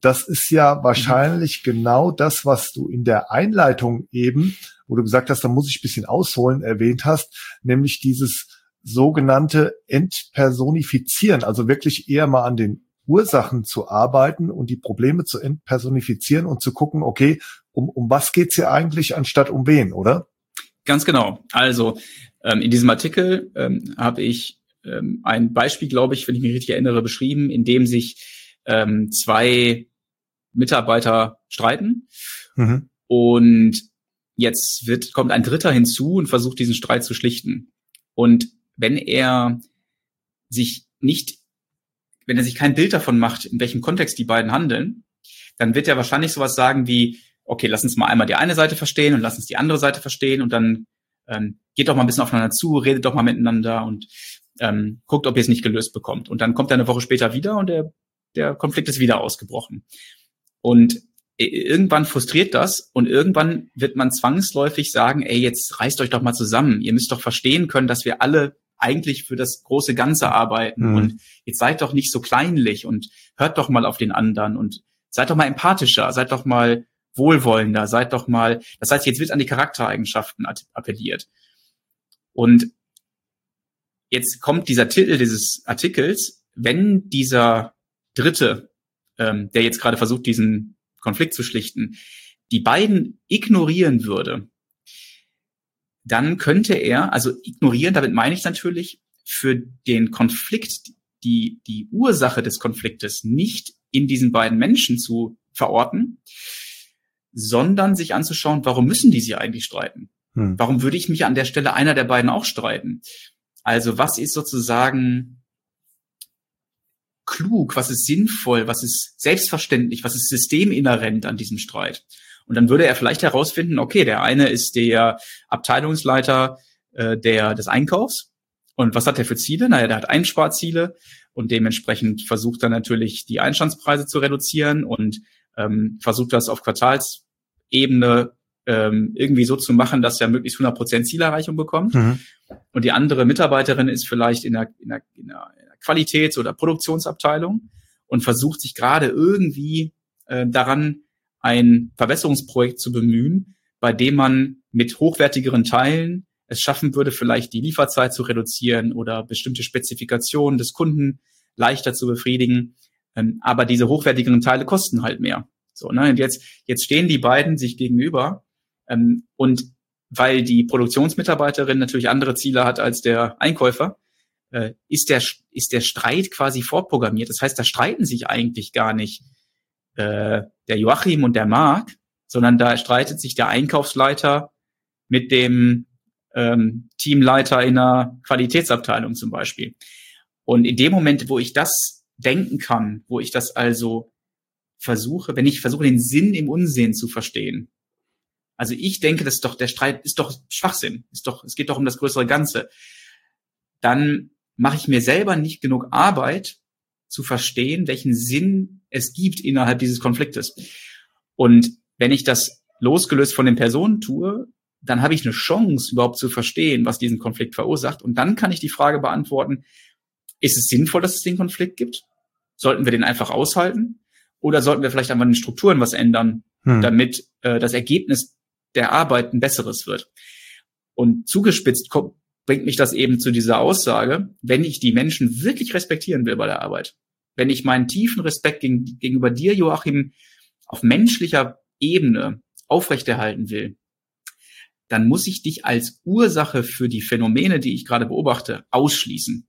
A: das ist ja wahrscheinlich genau das, was du in der Einleitung eben, wo du gesagt hast, da muss ich ein bisschen ausholen, erwähnt hast, nämlich dieses sogenannte Entpersonifizieren, also wirklich eher mal an den Ursachen zu arbeiten und die Probleme zu entpersonifizieren und zu gucken, okay, um was geht's hier eigentlich, anstatt um wen, oder?
B: Ganz genau. Also in diesem Artikel habe ich ein Beispiel, glaube ich, wenn ich mich richtig erinnere, beschrieben, in dem sich 2 Mitarbeiter streiten und jetzt kommt ein Dritter hinzu und versucht, diesen Streit zu schlichten. Und wenn er sich kein Bild davon macht, in welchem Kontext die beiden handeln, dann wird er wahrscheinlich sowas sagen wie, okay, lass uns mal einmal die eine Seite verstehen und lass uns die andere Seite verstehen und dann geht doch mal ein bisschen aufeinander zu, redet doch mal miteinander und guckt, ob ihr es nicht gelöst bekommt. Und dann kommt er eine Woche später wieder und der Konflikt ist wieder ausgebrochen. Und irgendwann frustriert das und irgendwann wird man zwangsläufig sagen, ey, jetzt reißt euch doch mal zusammen. Ihr müsst doch verstehen können, dass wir alle eigentlich für das große Ganze arbeiten und jetzt seid doch nicht so kleinlich und hört doch mal auf den anderen und seid doch mal empathischer, seid doch mal wohlwollender, seid doch mal, das heißt, jetzt wird an die Charaktereigenschaften appelliert. Und jetzt kommt dieser Titel dieses Artikels, wenn dieser Dritte, der jetzt gerade versucht, diesen Konflikt zu schlichten, die beiden ignorieren würde, dann könnte er, also ignorieren, damit meine ich natürlich, für den Konflikt, die Ursache des Konfliktes nicht in diesen beiden Menschen zu verorten, sondern sich anzuschauen, warum müssen die sich eigentlich streiten? Warum würde ich mich an der Stelle einer der beiden auch streiten? Also was ist sozusagen klug, was ist sinnvoll, was ist selbstverständlich, was ist systeminhärent an diesem Streit? Und dann würde er vielleicht herausfinden, okay, der eine ist der Abteilungsleiter des Einkaufs. Und was hat er für Ziele? Naja, der hat Einsparziele und dementsprechend versucht er natürlich, die Einstandspreise zu reduzieren und versucht das auf Quartalsebene irgendwie so zu machen, dass er möglichst 100% Zielerreichung bekommt. Und die andere Mitarbeiterin ist vielleicht in der Qualitäts- oder Produktionsabteilung und versucht sich gerade irgendwie daran, ein Verbesserungsprojekt zu bemühen, bei dem man mit hochwertigeren Teilen es schaffen würde, vielleicht die Lieferzeit zu reduzieren oder bestimmte Spezifikationen des Kunden leichter zu befriedigen. Aber diese hochwertigeren Teile kosten halt mehr. So, ne? Und jetzt stehen die beiden sich gegenüber. Und weil die Produktionsmitarbeiterin natürlich andere Ziele hat als der Einkäufer, ist der Streit quasi vorprogrammiert. Das heißt, da streiten sich eigentlich gar nicht der Joachim und der Marc, sondern da streitet sich der Einkaufsleiter mit dem Teamleiter in einer Qualitätsabteilung zum Beispiel. Und in dem Moment, wo ich das denken kann, wo ich das also wenn ich versuche, den Sinn im Unsinn zu verstehen. Also ich denke, der Streit ist doch Schwachsinn, es geht doch um das größere Ganze. Dann mache ich mir selber nicht genug Arbeit, zu verstehen, welchen Sinn es gibt innerhalb dieses Konfliktes. Und wenn ich das losgelöst von den Personen tue, dann habe ich eine Chance, überhaupt zu verstehen, was diesen Konflikt verursacht. Und dann kann ich die Frage beantworten, ist es sinnvoll, dass es den Konflikt gibt? Sollten wir den einfach aushalten? Oder sollten wir vielleicht einfach in den Strukturen was ändern, damit das Ergebnis der Arbeit ein besseres wird? Und zugespitzt bringt mich das eben zu dieser Aussage, wenn ich die Menschen wirklich respektieren will bei der Arbeit, wenn ich meinen tiefen Respekt gegenüber dir, Joachim, auf menschlicher Ebene aufrechterhalten will, dann muss ich dich als Ursache für die Phänomene, die ich gerade beobachte, ausschließen.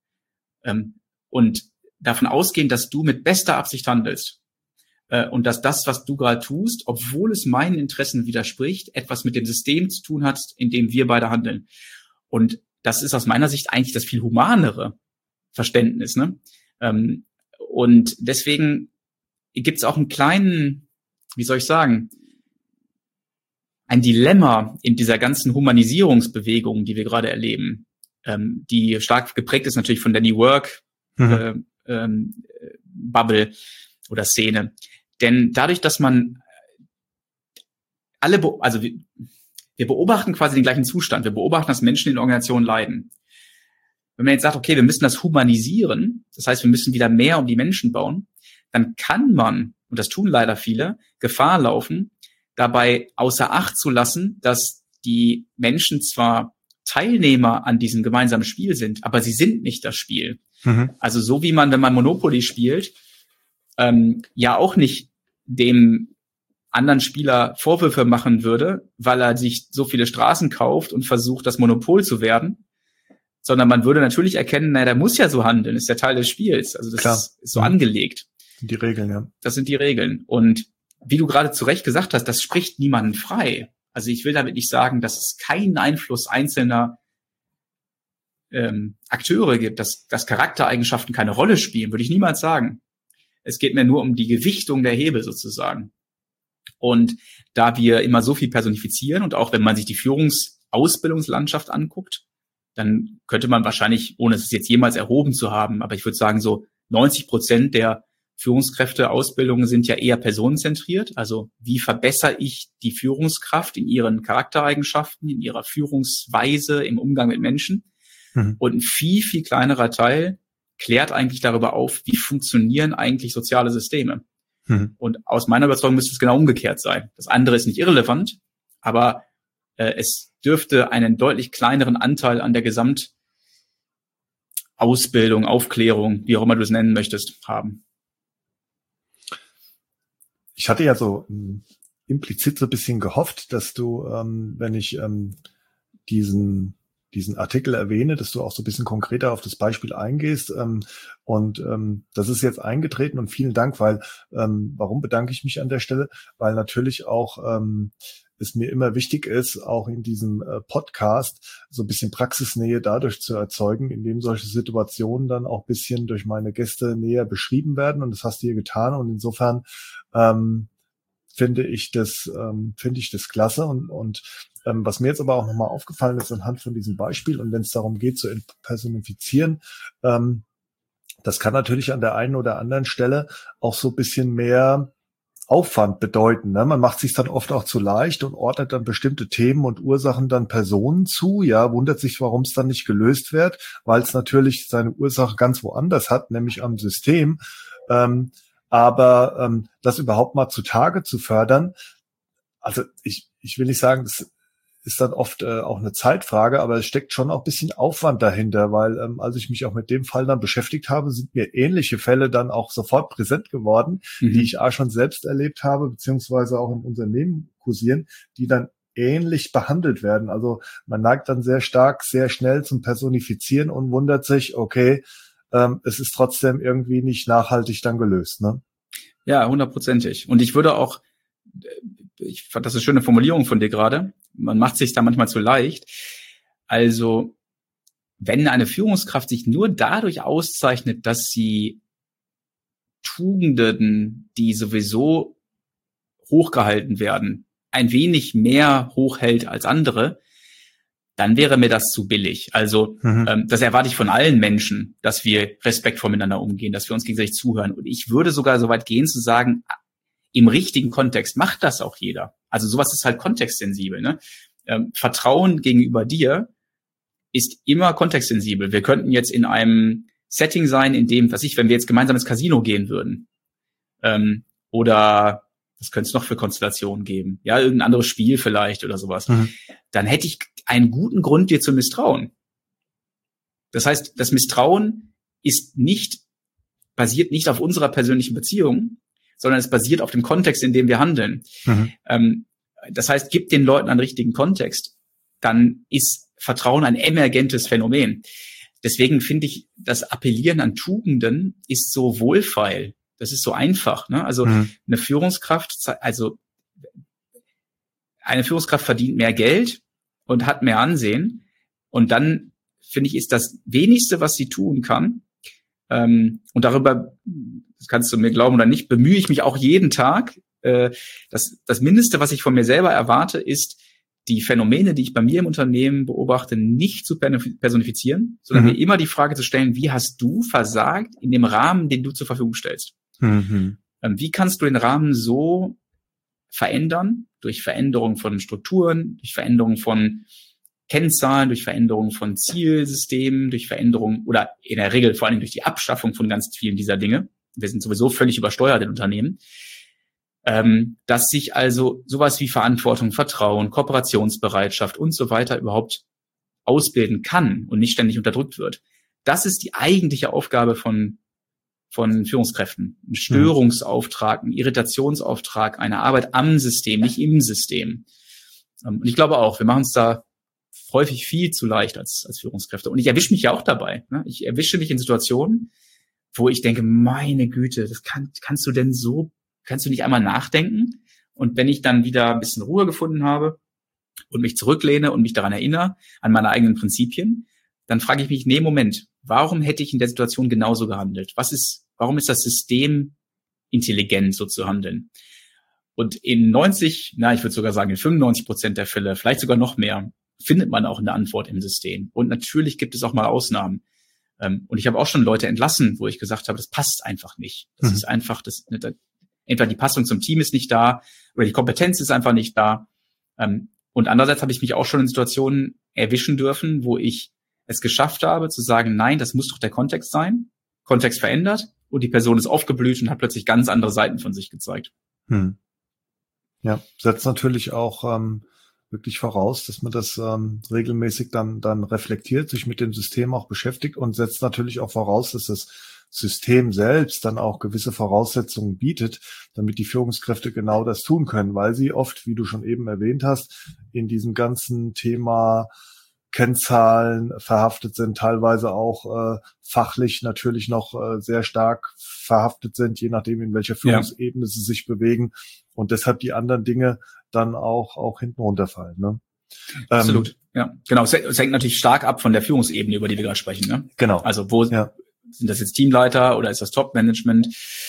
B: Und davon ausgehen, dass du mit bester Absicht handelst. Und dass das, was du gerade tust, obwohl es meinen Interessen widerspricht, etwas mit dem System zu tun hat, in dem wir beide handeln. Und das ist aus meiner Sicht eigentlich das viel humanere Verständnis, ne? Und deswegen gibt es auch einen kleinen, wie soll ich sagen, ein Dilemma in dieser ganzen Humanisierungsbewegung, die wir gerade erleben, die stark geprägt ist natürlich von der New Work Bubble oder Szene. Denn dadurch, dass man wir beobachten quasi den gleichen Zustand. Wir beobachten, dass Menschen in Organisationen leiden. Wenn man jetzt sagt, okay, wir müssen das humanisieren, das heißt, wir müssen wieder mehr um die Menschen bauen, dann kann man, und das tun leider viele, Gefahr laufen, dabei außer Acht zu lassen, dass die Menschen zwar Teilnehmer an diesem gemeinsamen Spiel sind, aber sie sind nicht das Spiel. Also so wie man, wenn man Monopoly spielt, ja auch nicht dem anderen Spieler Vorwürfe machen würde, weil er sich so viele Straßen kauft und versucht, das Monopol zu werden, sondern man würde natürlich erkennen, der muss ja so handeln, ist ja Teil des Spiels. Also das ist so angelegt.
A: Das sind die Regeln, ja.
B: Das sind die Regeln. Und wie du gerade zu Recht gesagt hast, das spricht niemanden frei. Also ich will damit nicht sagen, dass es keinen Einfluss einzelner Akteure gibt, dass Charaktereigenschaften keine Rolle spielen, würde ich niemals sagen. Es geht mir nur um die Gewichtung der Hebel sozusagen. Und da wir immer so viel personifizieren und auch wenn man sich die Führungsausbildungslandschaft anguckt, dann könnte man wahrscheinlich, ohne es jetzt jemals erhoben zu haben, aber ich würde sagen, so 90% der Führungskräfteausbildungen sind ja eher personenzentriert. Also wie verbessere ich die Führungskraft in ihren Charaktereigenschaften, in ihrer Führungsweise, im Umgang mit Menschen? Und ein viel, viel kleinerer Teil klärt eigentlich darüber auf, wie funktionieren eigentlich soziale Systeme. Und aus meiner Überzeugung müsste es genau umgekehrt sein. Das andere ist nicht irrelevant, aber es dürfte einen deutlich kleineren Anteil an der Gesamtausbildung, Aufklärung, wie auch immer du es nennen möchtest, haben.
A: Ich hatte ja so implizit so ein bisschen gehofft, dass du, wenn ich diesen Artikel erwähne, dass du auch so ein bisschen konkreter auf das Beispiel eingehst. Und das ist jetzt eingetreten und vielen Dank, weil, warum bedanke ich mich an der Stelle? Weil natürlich auch es mir immer wichtig ist, auch in diesem Podcast so ein bisschen Praxisnähe dadurch zu erzeugen, indem solche Situationen dann auch ein bisschen durch meine Gäste näher beschrieben werden. Und das hast du hier getan. Und insofern finde ich das klasse. Und was mir jetzt aber auch nochmal aufgefallen ist anhand von diesem Beispiel und wenn es darum geht zu personifizieren, das kann natürlich an der einen oder anderen Stelle auch so ein bisschen mehr Aufwand bedeuten. Ne? Man macht sich dann oft auch zu leicht und ordnet dann bestimmte Themen und Ursachen dann Personen zu, ja, wundert sich, warum es dann nicht gelöst wird, weil es natürlich seine Ursache ganz woanders hat, nämlich am System. Aber das überhaupt mal zutage zu fördern, also ich will nicht sagen, das ist dann oft auch eine Zeitfrage, aber es steckt schon auch ein bisschen Aufwand dahinter, weil als ich mich auch mit dem Fall dann beschäftigt habe, sind mir ähnliche Fälle dann auch sofort präsent geworden, die ich schon selbst erlebt habe, beziehungsweise auch im Unternehmen kursieren, die dann ähnlich behandelt werden. Also man neigt dann sehr stark, sehr schnell zum Personifizieren und wundert sich, okay, es ist trotzdem irgendwie nicht nachhaltig dann gelöst, ne?
B: Ja, 100%. Und ich würde auch, ich fand das eine schöne Formulierung von dir gerade, man macht sich da manchmal zu leicht. Also, wenn eine Führungskraft sich nur dadurch auszeichnet, dass sie Tugenden, die sowieso hochgehalten werden, ein wenig mehr hochhält als andere, dann wäre mir das zu billig. Also das erwarte ich von allen Menschen, dass wir respektvoll miteinander umgehen, dass wir uns gegenseitig zuhören. Und ich würde sogar so weit gehen zu sagen, im richtigen Kontext macht das auch jeder. Also sowas ist halt kontextsensibel. Ne? Vertrauen gegenüber dir ist immer kontextsensibel. Wir könnten jetzt in einem Setting sein, in dem, wenn wir jetzt gemeinsam ins Casino gehen würden, oder was könnte es noch für Konstellationen geben? Ja, irgendein anderes Spiel vielleicht oder sowas. Dann hätte ich einen guten Grund, dir zu misstrauen. Das heißt, das Misstrauen basiert nicht auf unserer persönlichen Beziehung, sondern es basiert auf dem Kontext, in dem wir handeln. Das heißt, gib den Leuten einen richtigen Kontext, dann ist Vertrauen ein emergentes Phänomen. Deswegen finde ich, das Appellieren an Tugenden ist so wohlfeil. Das ist so einfach. Ne? Also eine Führungskraft verdient mehr Geld und hat mehr Ansehen. Und dann, finde ich, ist das Wenigste, was sie tun kann. Und darüber, das kannst du mir glauben oder nicht, bemühe ich mich auch jeden Tag. Das Mindeste, was ich von mir selber erwarte, ist, die Phänomene, die ich bei mir im Unternehmen beobachte, nicht zu personifizieren, sondern mir immer die Frage zu stellen, wie hast du versagt in dem Rahmen, den du zur Verfügung stellst? Wie kannst du den Rahmen so verändern, durch Veränderung von Strukturen, durch Veränderung von Kennzahlen, durch Veränderung von Zielsystemen, durch Veränderung oder in der Regel vor allem durch die Abschaffung von ganz vielen dieser Dinge. Wir sind sowieso völlig übersteuert in Unternehmen. dass sich also sowas wie Verantwortung, Vertrauen, Kooperationsbereitschaft und so weiter überhaupt ausbilden kann und nicht ständig unterdrückt wird. Das ist die eigentliche Aufgabe von Führungskräften. Ein Störungsauftrag, ein Irritationsauftrag, eine Arbeit am System, nicht im System. Und ich glaube auch, wir machen es da häufig viel zu leicht als Führungskräfte. Und ich erwische mich ja auch dabei. Ne? Ich erwische mich in Situationen, wo ich denke, meine Güte, das kannst du nicht einmal nachdenken? Und wenn ich dann wieder ein bisschen Ruhe gefunden habe und mich zurücklehne und mich daran erinnere, an meine eigenen Prinzipien, dann frage ich mich, nee, Moment, warum hätte ich in der Situation genauso gehandelt? Warum ist das System intelligent, so zu handeln? Und in 95% der Fälle, vielleicht sogar noch mehr, findet man auch eine Antwort im System. Und natürlich gibt es auch mal Ausnahmen. Und ich habe auch schon Leute entlassen, wo ich gesagt habe, das passt einfach nicht. Das ist einfach, entweder die Passung zum Team ist nicht da oder die Kompetenz ist einfach nicht da. Und andererseits habe ich mich auch schon in Situationen erwischen dürfen, wo ich es geschafft habe, zu sagen, nein, das muss doch der Kontext sein. Kontext verändert und die Person ist aufgeblüht und hat plötzlich ganz andere Seiten von sich gezeigt.
A: Ja, setzt natürlich auch wirklich voraus, dass man das regelmäßig dann reflektiert, sich mit dem System auch beschäftigt und setzt natürlich auch voraus, dass das System selbst dann auch gewisse Voraussetzungen bietet, damit die Führungskräfte genau das tun können, weil sie oft, wie du schon eben erwähnt hast, in diesem ganzen Thema Kennzahlen verhaftet sind, teilweise auch fachlich natürlich noch sehr stark verhaftet sind, je nachdem, in welcher Führungsebene sie sich bewegen und deshalb die anderen Dinge dann auch hinten runterfallen. Ne?
B: Absolut, ja, genau. Es hängt natürlich stark ab von der Führungsebene, über die wir gerade sprechen. Ne?
A: Genau.
B: Also sind das jetzt Teamleiter oder ist das Top-Management?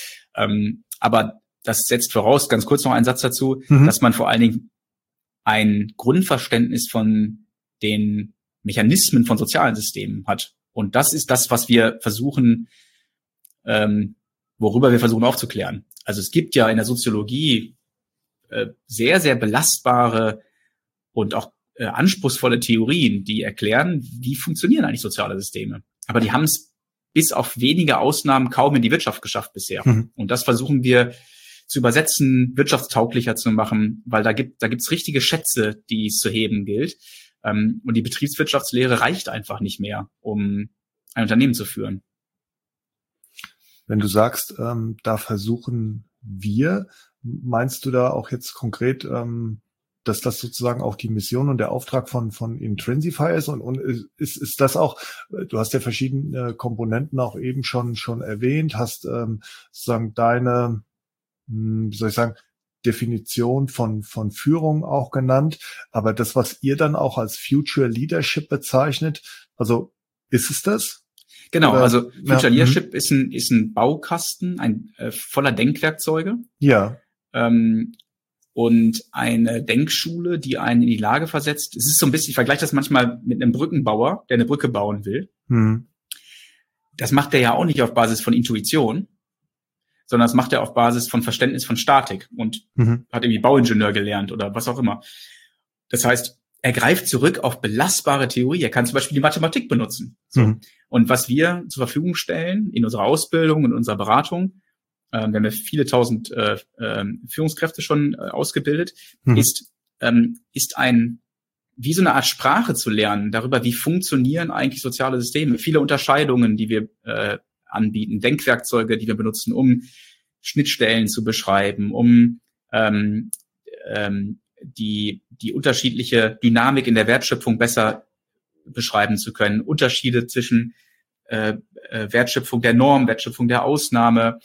B: Aber das setzt voraus, ganz kurz noch einen Satz dazu, dass man vor allen Dingen ein Grundverständnis von den Mechanismen von sozialen Systemen hat. Und das ist das, was wir versuchen, worüber wir versuchen aufzuklären. Also es gibt ja in der Soziologie sehr, sehr belastbare und auch anspruchsvolle Theorien, die erklären, wie funktionieren eigentlich soziale Systeme. Aber die haben es bis auf wenige Ausnahmen kaum in die Wirtschaft geschafft bisher. Und das versuchen wir zu übersetzen, wirtschaftstauglicher zu machen, weil da gibt's richtige Schätze, die es zu heben gilt. Und die Betriebswirtschaftslehre reicht einfach nicht mehr, um ein Unternehmen zu führen.
A: Wenn du sagst, da versuchen wir, meinst du da auch jetzt konkret, dass das sozusagen auch die Mission und der Auftrag von Intrinsify ist und ist das auch, du hast ja verschiedene Komponenten auch eben schon erwähnt, hast sozusagen deine, wie soll ich sagen, Definition von Führung auch genannt, aber das, was ihr dann auch als Future Leadership bezeichnet, also ist es das?
B: Genau, oder? Also Future Leadership ist ein Baukasten, voller Denkwerkzeuge.
A: Ja.
B: Und eine Denkschule, die einen in die Lage versetzt. Es ist so ein bisschen, ich vergleiche das manchmal mit einem Brückenbauer, der eine Brücke bauen will. Das macht er ja auch nicht auf Basis von Intuition, sondern das macht er auf Basis von Verständnis von Statik und hat irgendwie Bauingenieur gelernt oder was auch immer. Das heißt, er greift zurück auf belastbare Theorie. Er kann zum Beispiel die Mathematik benutzen. So. Und was wir zur Verfügung stellen in unserer Ausbildung und in unserer Beratung, wir haben ja viele tausend Führungskräfte schon ausgebildet, ist wie so eine Art Sprache zu lernen darüber, wie funktionieren eigentlich soziale Systeme. Viele Unterscheidungen, die wir anbieten, Denkwerkzeuge, die wir benutzen, um Schnittstellen zu beschreiben, um die unterschiedliche Dynamik in der Wertschöpfung besser beschreiben zu können, Unterschiede zwischen Wertschöpfung der Norm, Wertschöpfung der Ausnahme,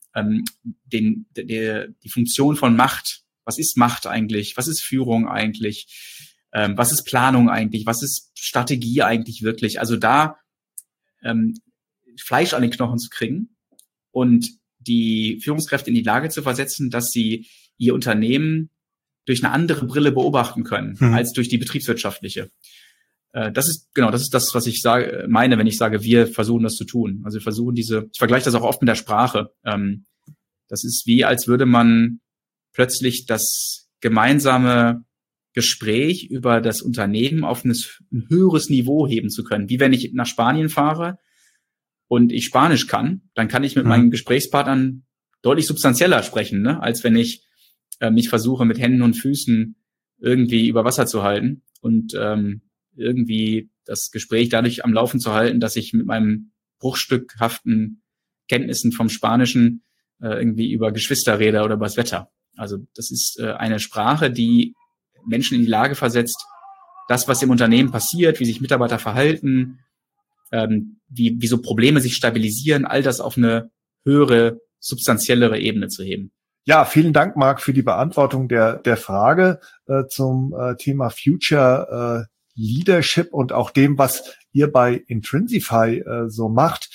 B: die Funktion von Macht. Was ist Macht eigentlich? Was ist Führung eigentlich? Was ist Planung eigentlich? Was ist Strategie eigentlich wirklich? Also da Fleisch an den Knochen zu kriegen und die Führungskräfte in die Lage zu versetzen, dass sie ihr Unternehmen durch eine andere Brille beobachten können, als durch die betriebswirtschaftliche. Das ist das, was ich meine, wenn ich sage, wir versuchen das zu tun. Also wir versuchen ich vergleiche das auch oft mit der Sprache. Das ist wie, als würde man plötzlich das gemeinsame Gespräch über das Unternehmen auf ein höheres Niveau heben zu können. Wie wenn ich nach Spanien fahre und ich Spanisch kann, dann kann ich mit meinen Gesprächspartnern deutlich substanzieller sprechen, ne? Als wenn ich mich versuche mit Händen und Füßen irgendwie über Wasser zu halten und irgendwie das Gespräch dadurch am Laufen zu halten, dass ich mit meinem bruchstückhaften Kenntnissen vom Spanischen irgendwie über Geschwister rede oder über das Wetter. Also das ist eine Sprache, die Menschen in die Lage versetzt, das, was im Unternehmen passiert, wie sich Mitarbeiter verhalten, wie so Probleme sich stabilisieren, all das auf eine höhere, substanziellere Ebene zu heben.
A: Ja, vielen Dank, Marc, für die Beantwortung der Frage zum Thema Future Leadership und auch dem, was ihr bei Intrinsify so macht.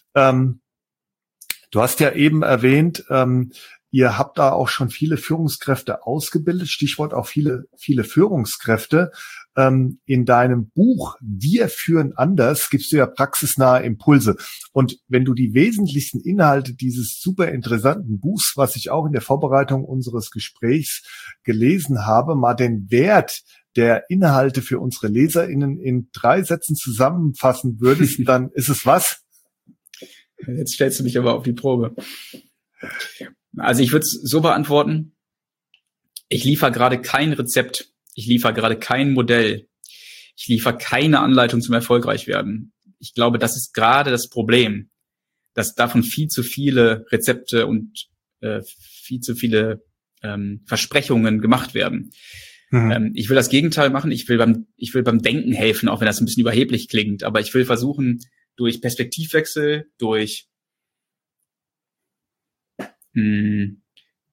A: Du hast ja eben erwähnt, ihr habt da auch schon viele Führungskräfte ausgebildet, Stichwort auch viele Führungskräfte. In deinem Buch Wir führen anders gibst du ja praxisnahe Impulse. Und wenn du die wesentlichsten Inhalte dieses super interessanten Buchs, was ich auch in der Vorbereitung unseres Gesprächs gelesen habe, mal den Wert der Inhalte für unsere LeserInnen in 3 Sätzen zusammenfassen würdest, dann ist es was?
B: Jetzt stellst du mich aber auf die Probe. Also ich würde es so beantworten, ich liefere gerade kein Rezept, ich liefere gerade kein Modell, ich liefere keine Anleitung zum Erfolgreichwerden. Ich glaube, das ist gerade das Problem, dass davon viel zu viele Rezepte und viel zu viele Versprechungen gemacht werden. Ich will das Gegenteil machen, ich will beim Denken helfen, auch wenn das ein bisschen überheblich klingt, aber ich will versuchen, durch Perspektivwechsel, durch einen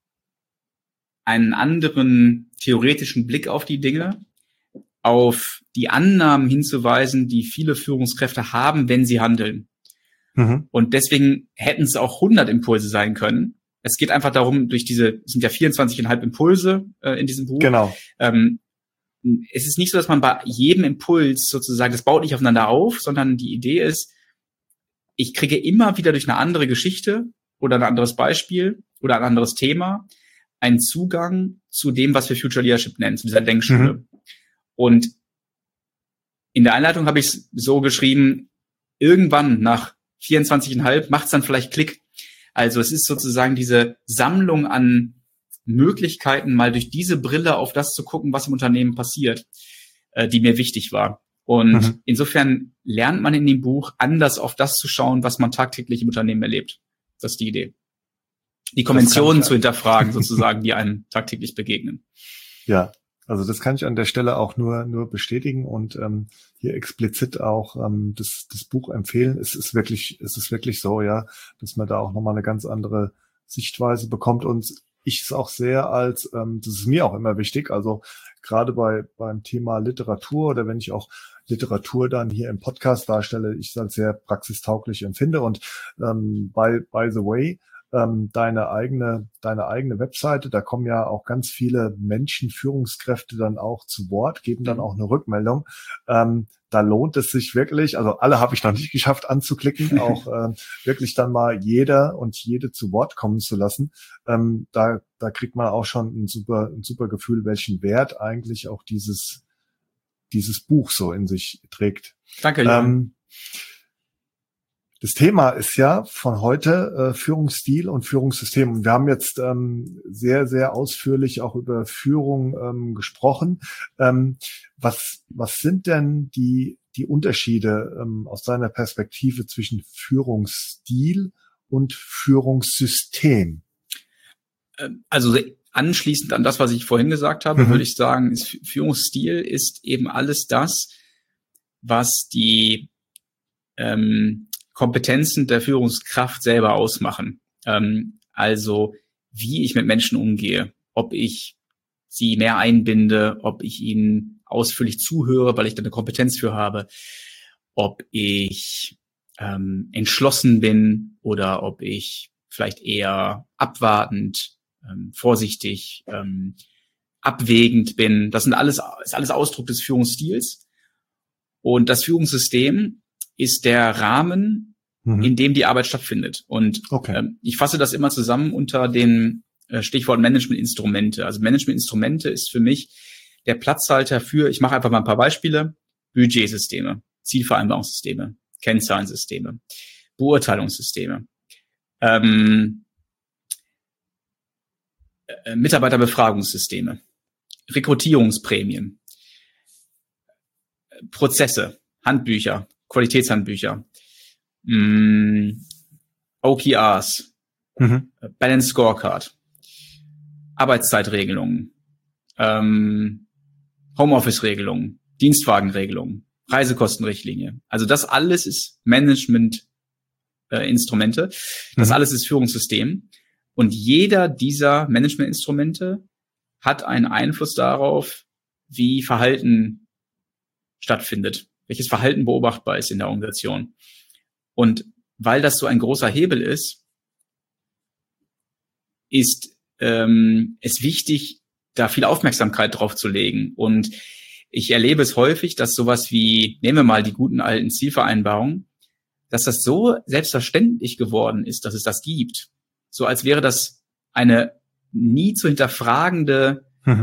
B: anderen theoretischen Blick auf die Dinge, auf die Annahmen hinzuweisen, die viele Führungskräfte haben, wenn sie handeln. Und deswegen hätten es auch 100 Impulse sein können. Es geht einfach darum, es sind ja 24,5 Impulse in diesem Buch.
A: Genau.
B: Es ist nicht so, dass man bei jedem Impuls sozusagen, das baut nicht aufeinander auf, sondern die Idee ist, ich kriege immer wieder durch eine andere Geschichte oder ein anderes Beispiel oder ein anderes Thema einen Zugang zu dem, was wir Future Leadership nennen, zu dieser Denkschule. Und in der Einleitung habe ich es so geschrieben, irgendwann nach 24,5 macht es dann vielleicht Klick. Also es ist sozusagen diese Sammlung an Möglichkeiten, mal durch diese Brille auf das zu gucken, was im Unternehmen passiert, die mir wichtig war. Und insofern lernt man in dem Buch anders auf das zu schauen, was man tagtäglich im Unternehmen erlebt. Das ist die Idee. Die Konventionen zu hinterfragen, sozusagen, die einem tagtäglich begegnen.
A: Ja, also das kann ich an der Stelle auch nur bestätigen und hier explizit auch das Buch empfehlen. Es ist wirklich so, ja, dass man da auch nochmal eine ganz andere Sichtweise bekommt und ich es auch sehr als, das ist mir auch immer wichtig, also gerade beim Thema Literatur oder wenn ich auch Literatur dann hier im Podcast darstelle, ich es als sehr praxistauglich empfinde und by the way, deine eigene Webseite, da kommen ja auch ganz viele Menschen, Führungskräfte dann auch zu Wort, geben dann auch eine Rückmeldung. Da lohnt es sich wirklich, also alle habe ich noch nicht geschafft anzuklicken, auch wirklich dann mal jeder und jede zu Wort kommen zu lassen. Da kriegt man auch schon ein super Gefühl, welchen Wert eigentlich auch dieses Buch so in sich trägt.
B: Danke, Jan.
A: Das Thema ist ja von heute Führungsstil und Führungssystem. Und wir haben jetzt sehr, sehr ausführlich auch über Führung gesprochen. Was sind denn die Unterschiede aus deiner Perspektive zwischen Führungsstil und Führungssystem?
B: Also anschließend an das, was ich vorhin gesagt habe, würde ich sagen, Führungsstil ist eben alles das, was die Kompetenzen der Führungskraft selber ausmachen. Also wie ich mit Menschen umgehe, ob ich sie mehr einbinde, ob ich ihnen ausführlich zuhöre, weil ich da eine Kompetenz für habe, ob ich entschlossen bin oder ob ich vielleicht eher abwartend, vorsichtig, abwägend bin. Das ist alles Ausdruck des Führungsstils. Und das Führungssystem ist der Rahmen, in dem die Arbeit stattfindet. Und ich fasse das immer zusammen unter den Stichwort Managementinstrumente. Also Managementinstrumente ist für mich der Platzhalter für, ich mache einfach mal ein paar Beispiele, Budgetsysteme, Zielvereinbarungssysteme, Kennzahlensysteme, Beurteilungssysteme, Mitarbeiterbefragungssysteme, Rekrutierungsprämien, Prozesse, Handbücher, Qualitätshandbücher, OKRs, Balanced Scorecard, Arbeitszeitregelungen, Homeoffice-Regelungen, Dienstwagenregelungen, Reisekostenrichtlinie. Also das alles ist Management-Instrumente. Das alles ist Führungssystem. Und jeder dieser Management-Instrumente hat einen Einfluss darauf, wie Verhalten stattfindet, welches Verhalten beobachtbar ist in der Organisation. Und weil das so ein großer Hebel ist es wichtig, da viel Aufmerksamkeit drauf zu legen. Und ich erlebe es häufig, dass sowas wie, nehmen wir mal die guten alten Zielvereinbarungen, dass das so selbstverständlich geworden ist, dass es das gibt. So als wäre das eine nie zu hinterfragende,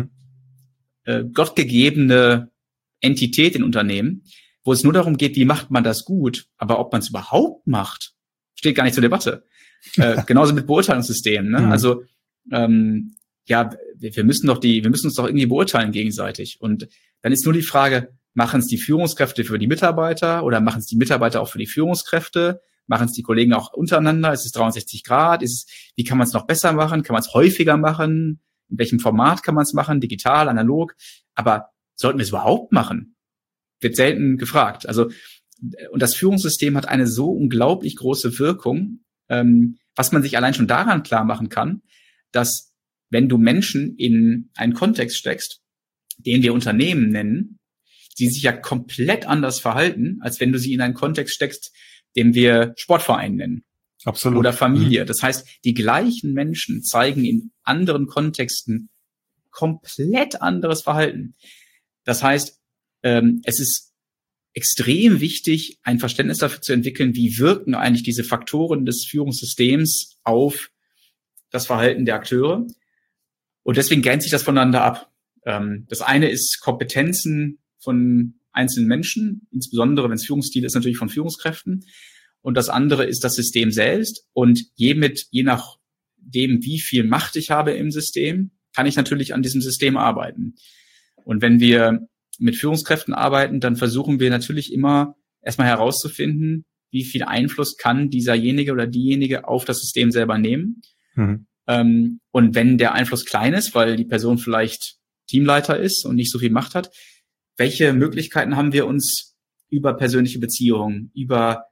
B: gottgegebene Entität in Unternehmen, wo es nur darum geht, wie macht man das gut, aber ob man es überhaupt macht, steht gar nicht zur Debatte. Genauso mit Beurteilungssystemen. Ne? Also wir müssen uns doch irgendwie beurteilen gegenseitig. Und dann ist nur die Frage, machen es die Führungskräfte für die Mitarbeiter oder machen es die Mitarbeiter auch für die Führungskräfte? Machen es die Kollegen auch untereinander? Ist es 360 Grad? Wie kann man es noch besser machen? Kann man es häufiger machen? In welchem Format kann man es machen? Digital, analog? Aber sollten wir es überhaupt machen? Wird selten gefragt. Also, und das Führungssystem hat eine so unglaublich große Wirkung, was man sich allein schon daran klar machen kann, dass wenn du Menschen in einen Kontext steckst, den wir Unternehmen nennen, die sich ja komplett anders verhalten, als wenn du sie in einen Kontext steckst, den wir Sportverein nennen.
A: Absolut.
B: Oder Familie. Das heißt, die gleichen Menschen zeigen in anderen Kontexten komplett anderes Verhalten. Das heißt, es ist extrem wichtig, ein Verständnis dafür zu entwickeln, wie wirken eigentlich diese Faktoren des Führungssystems auf das Verhalten der Akteure. Und deswegen grenzt sich das voneinander ab. Das eine ist Kompetenzen von einzelnen Menschen, insbesondere wenn es Führungsstil ist, natürlich von Führungskräften. Und das andere ist das System selbst. Und je nachdem, wie viel Macht ich habe im System, kann ich natürlich an diesem System arbeiten. Und wenn wir mit Führungskräften arbeiten, dann versuchen wir natürlich immer erstmal herauszufinden, wie viel Einfluss kann dieserjenige oder diejenige auf das System selber nehmen. Und wenn der Einfluss klein ist, weil die Person vielleicht Teamleiter ist und nicht so viel Macht hat, welche Möglichkeiten haben wir uns über persönliche Beziehungen, über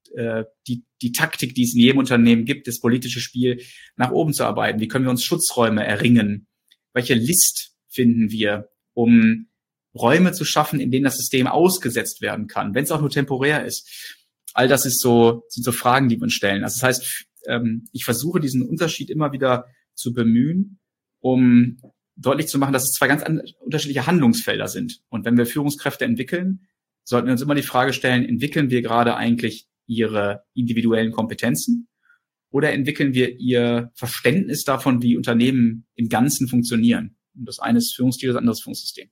B: die Taktik, die es in jedem Unternehmen gibt, das politische Spiel, nach oben zu arbeiten? Wie können wir uns Schutzräume erringen? Welche List finden wir, um Räume zu schaffen, in denen das System ausgesetzt werden kann, wenn es auch nur temporär ist? All das sind so Fragen, die wir uns stellen. Also das heißt, ich versuche diesen Unterschied immer wieder zu bemühen, um deutlich zu machen, dass es zwei ganz unterschiedliche Handlungsfelder sind. Und wenn wir Führungskräfte entwickeln, sollten wir uns immer die Frage stellen, entwickeln wir gerade eigentlich ihre individuellen Kompetenzen oder entwickeln wir ihr Verständnis davon, wie Unternehmen im Ganzen funktionieren? Und das eine ist Führungsstil, das andere ist Führungssystem.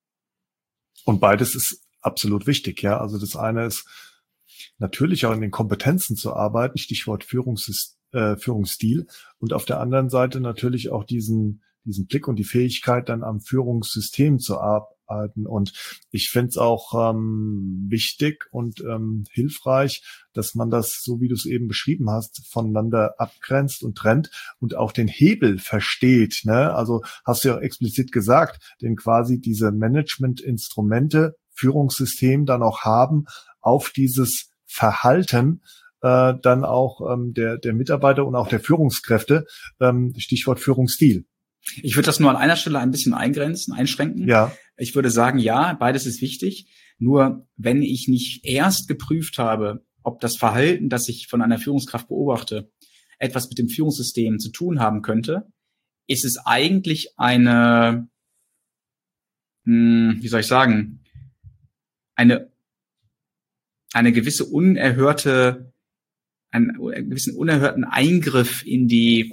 A: Und beides ist absolut wichtig, ja. Also das eine ist natürlich auch in den Kompetenzen zu arbeiten, Stichwort Führungsstil, und auf der anderen Seite natürlich auch diesen Blick und die Fähigkeit, dann am Führungssystem zu arbeiten. Und ich finde es auch wichtig und hilfreich, dass man das, so wie du es eben beschrieben hast, voneinander abgrenzt und trennt und auch den Hebel versteht. Ne? Also hast du ja explizit gesagt, denn quasi diese Management-Instrumente, Führungssystem dann auch haben, auf dieses Verhalten dann auch der Mitarbeiter und auch der Führungskräfte, Stichwort Führungsstil.
B: Ich würde das nur an einer Stelle ein bisschen einschränken.
A: Ja.
B: Ich würde sagen, ja, beides ist wichtig. Nur wenn ich nicht erst geprüft habe, ob das Verhalten, das ich von einer Führungskraft beobachte, etwas mit dem Führungssystem zu tun haben könnte, ist es eigentlich eine, wie soll ich sagen, einen gewissen unerhörten Eingriff in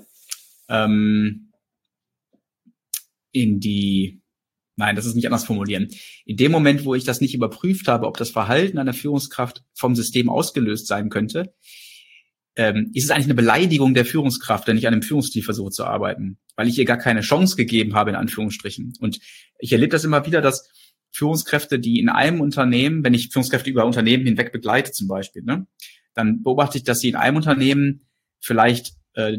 B: nein, das ist nicht anders formulieren. In dem Moment, wo ich das nicht überprüft habe, ob das Verhalten einer Führungskraft vom System ausgelöst sein könnte, ist es eigentlich eine Beleidigung der Führungskraft, wenn ich an einem Führungsstil versuche zu arbeiten, weil ich ihr gar keine Chance gegeben habe, in Anführungsstrichen. Und ich erlebe das immer wieder, dass Führungskräfte, die in einem Unternehmen, wenn ich Führungskräfte über Unternehmen hinweg begleite zum Beispiel, ne, dann beobachte ich, dass sie in einem Unternehmen vielleicht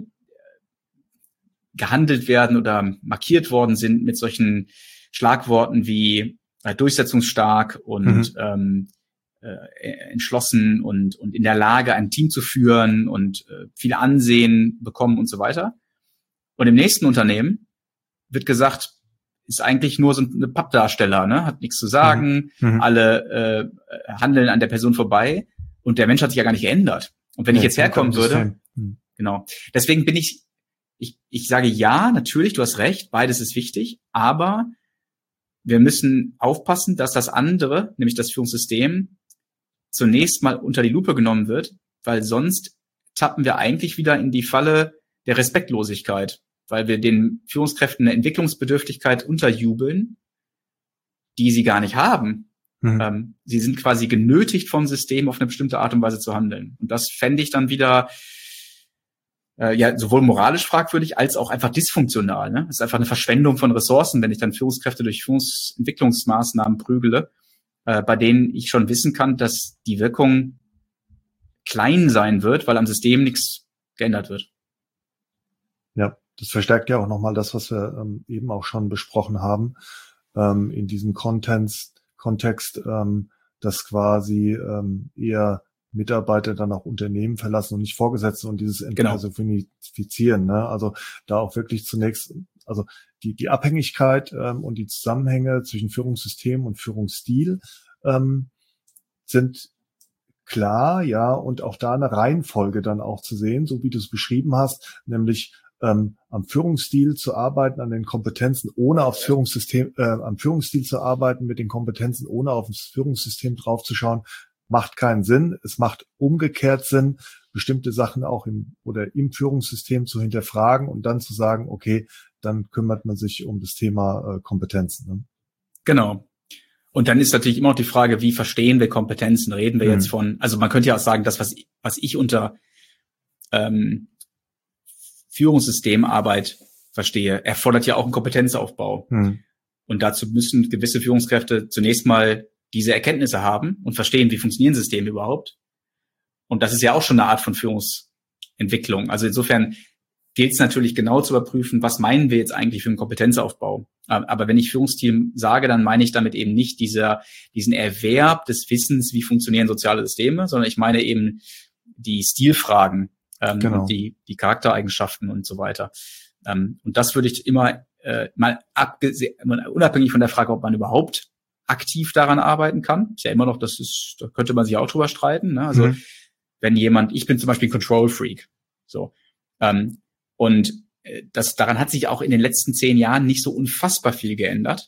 B: gehandelt werden oder markiert worden sind mit solchen Schlagworten wie durchsetzungsstark und entschlossen und in der Lage, ein Team zu führen und viel Ansehen bekommen und so weiter. Und im nächsten Unternehmen wird gesagt, ist eigentlich nur so eine Pappdarsteller, ne? Hat nichts zu sagen, alle handeln an der Person vorbei und der Mensch hat sich ja gar nicht geändert. Und wenn ich jetzt herkommen würde, genau. Deswegen bin ich sage ja, natürlich, du hast recht, beides ist wichtig, aber wir müssen aufpassen, dass das andere, nämlich das Führungssystem, zunächst mal unter die Lupe genommen wird, weil sonst tappen wir eigentlich wieder in die Falle der Respektlosigkeit, weil wir den Führungskräften eine Entwicklungsbedürftigkeit unterjubeln, die sie gar nicht haben. Sie sind quasi genötigt vom System, auf eine bestimmte Art und Weise zu handeln. Und das fände ich dann wieder sowohl moralisch fragwürdig als auch einfach dysfunktional. Ne? Es ist einfach eine Verschwendung von Ressourcen, wenn ich dann Führungskräfte durch Führungsentwicklungsmaßnahmen prügele, bei denen ich schon wissen kann, dass die Wirkung klein sein wird, weil am System nichts geändert wird.
A: Ja, das verstärkt ja auch nochmal das, was wir eben auch schon besprochen haben, in diesem Kontext, dass quasi eher Mitarbeiter dann auch Unternehmen verlassen und nicht Vorgesetzte und dieses Entpersonifizieren, ne? Also da auch wirklich zunächst, also die Abhängigkeit und die Zusammenhänge zwischen Führungssystem und Führungsstil sind klar, ja, und auch da eine Reihenfolge dann auch zu sehen, so wie du es beschrieben hast, nämlich am Führungsstil zu arbeiten, an den Kompetenzen, ohne aufs Führungssystem, am Führungsstil zu arbeiten, mit den Kompetenzen, ohne auf das Führungssystem draufzuschauen, macht keinen Sinn. Es macht umgekehrt Sinn, bestimmte Sachen auch im Führungssystem zu hinterfragen und dann zu sagen, okay, dann kümmert man sich um das Thema Kompetenzen. Ne?
B: Genau. Und dann ist natürlich immer noch die Frage, wie verstehen wir Kompetenzen? Reden wir jetzt von, also man könnte ja auch sagen, das, was ich unter Führungssystemarbeit verstehe, erfordert ja auch einen Kompetenzaufbau. Und dazu müssen gewisse Führungskräfte zunächst mal diese Erkenntnisse haben und verstehen, wie funktionieren Systeme überhaupt. Und das ist ja auch schon eine Art von Führungsentwicklung. Also insofern gilt es natürlich genau zu überprüfen, was meinen wir jetzt eigentlich für einen Kompetenzaufbau. Aber wenn ich Führungsteam sage, dann meine ich damit eben nicht diesen Erwerb des Wissens, wie funktionieren soziale Systeme, sondern ich meine eben die Stilfragen, und die Charaktereigenschaften und so weiter. Und das würde ich immer mal unabhängig von der Frage, ob man überhaupt aktiv daran arbeiten kann. Ist ja immer noch, da könnte man sich auch drüber streiten. Ne? Also wenn ich bin zum Beispiel Control Freak, so, und daran hat sich auch in den letzten 10 Jahren nicht so unfassbar viel geändert.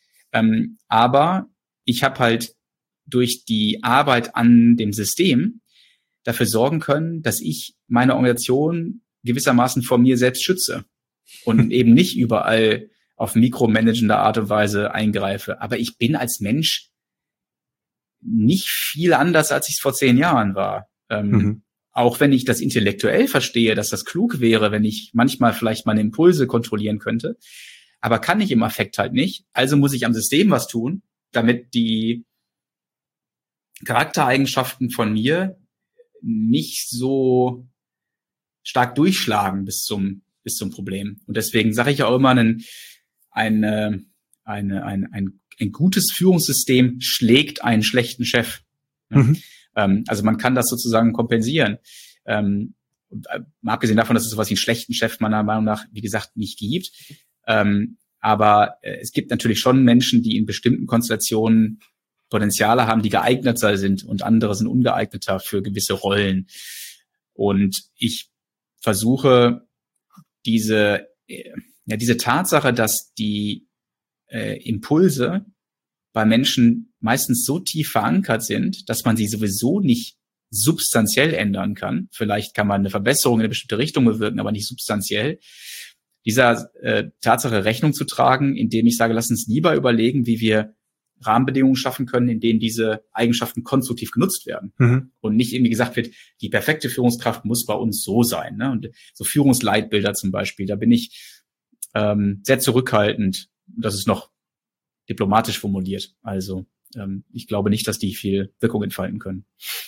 B: Aber ich habe halt durch die Arbeit an dem System dafür sorgen können, dass ich meine Organisation gewissermaßen vor mir selbst schütze und eben nicht überall auf mikromanagende Art und Weise eingreife. Aber ich bin als Mensch nicht viel anders, als ich es vor 10 Jahren war. Auch wenn ich das intellektuell verstehe, dass das klug wäre, wenn ich manchmal vielleicht meine Impulse kontrollieren könnte. Aber kann ich im Affekt halt nicht. Also muss ich am System was tun, damit die Charaktereigenschaften von mir nicht so stark durchschlagen bis zum Problem. Und deswegen sage ich auch immer, ein gutes Führungssystem schlägt einen schlechten Chef. Also man kann das sozusagen kompensieren. Mal abgesehen davon, dass es sowas wie einen schlechten Chef meiner Meinung nach, wie gesagt, nicht gibt. Aber es gibt natürlich schon Menschen, die in bestimmten Konstellationen Potenziale haben, die geeigneter sind und andere sind ungeeigneter für gewisse Rollen. Und ich versuche diese Tatsache, dass die Impulse bei Menschen meistens so tief verankert sind, dass man sie sowieso nicht substanziell ändern kann. Vielleicht kann man eine Verbesserung in eine bestimmte Richtung bewirken, aber nicht substanziell. Dieser Tatsache Rechnung zu tragen, indem ich sage, lass uns lieber überlegen, wie wir Rahmenbedingungen schaffen können, in denen diese Eigenschaften konstruktiv genutzt werden. Und nicht irgendwie gesagt wird, die perfekte Führungskraft muss bei uns so sein. Ne? Und so Führungsleitbilder zum Beispiel, da bin ich sehr zurückhaltend. Das ist noch diplomatisch formuliert. Also ich glaube nicht, dass die viel Wirkung entfalten können.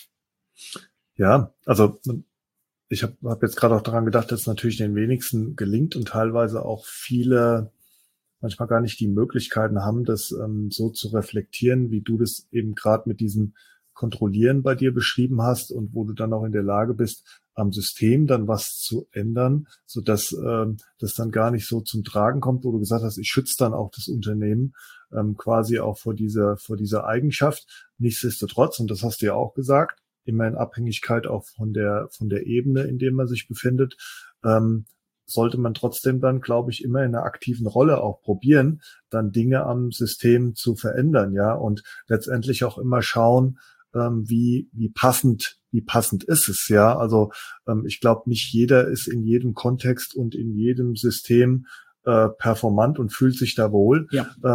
A: Ja, also ich hab jetzt gerade auch daran gedacht, dass es natürlich den wenigsten gelingt und teilweise auch viele manchmal gar nicht die Möglichkeiten haben, das so zu reflektieren, wie du das eben gerade mit diesem Kontrollieren bei dir beschrieben hast und wo du dann auch in der Lage bist, am System dann was zu ändern, sodass das dann gar nicht so zum Tragen kommt, wo du gesagt hast, ich schütze dann auch das Unternehmen quasi auch vor dieser Eigenschaft. Nichtsdestotrotz, und das hast du ja auch gesagt, immer in Abhängigkeit auch von der Ebene, in der man sich befindet, sollte man trotzdem dann, glaube ich, immer in einer aktiven Rolle auch probieren, dann Dinge am System zu verändern, ja, und letztendlich auch immer schauen, wie passend ist es, ja. Also ich glaube, nicht jeder ist in jedem Kontext und in jedem System performant und fühlt sich da wohl,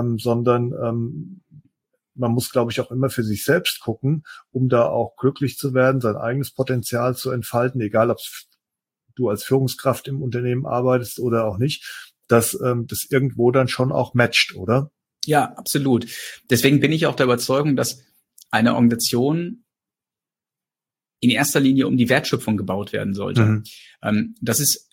A: sondern man muss, glaube ich, auch immer für sich selbst gucken, um da auch glücklich zu werden, sein eigenes Potenzial zu entfalten, egal ob du als Führungskraft im Unternehmen arbeitest oder auch nicht, dass das irgendwo dann schon auch matcht, oder?
B: Ja, absolut. Deswegen bin ich auch der Überzeugung, dass eine Organisation in erster Linie um die Wertschöpfung gebaut werden sollte. Das ist,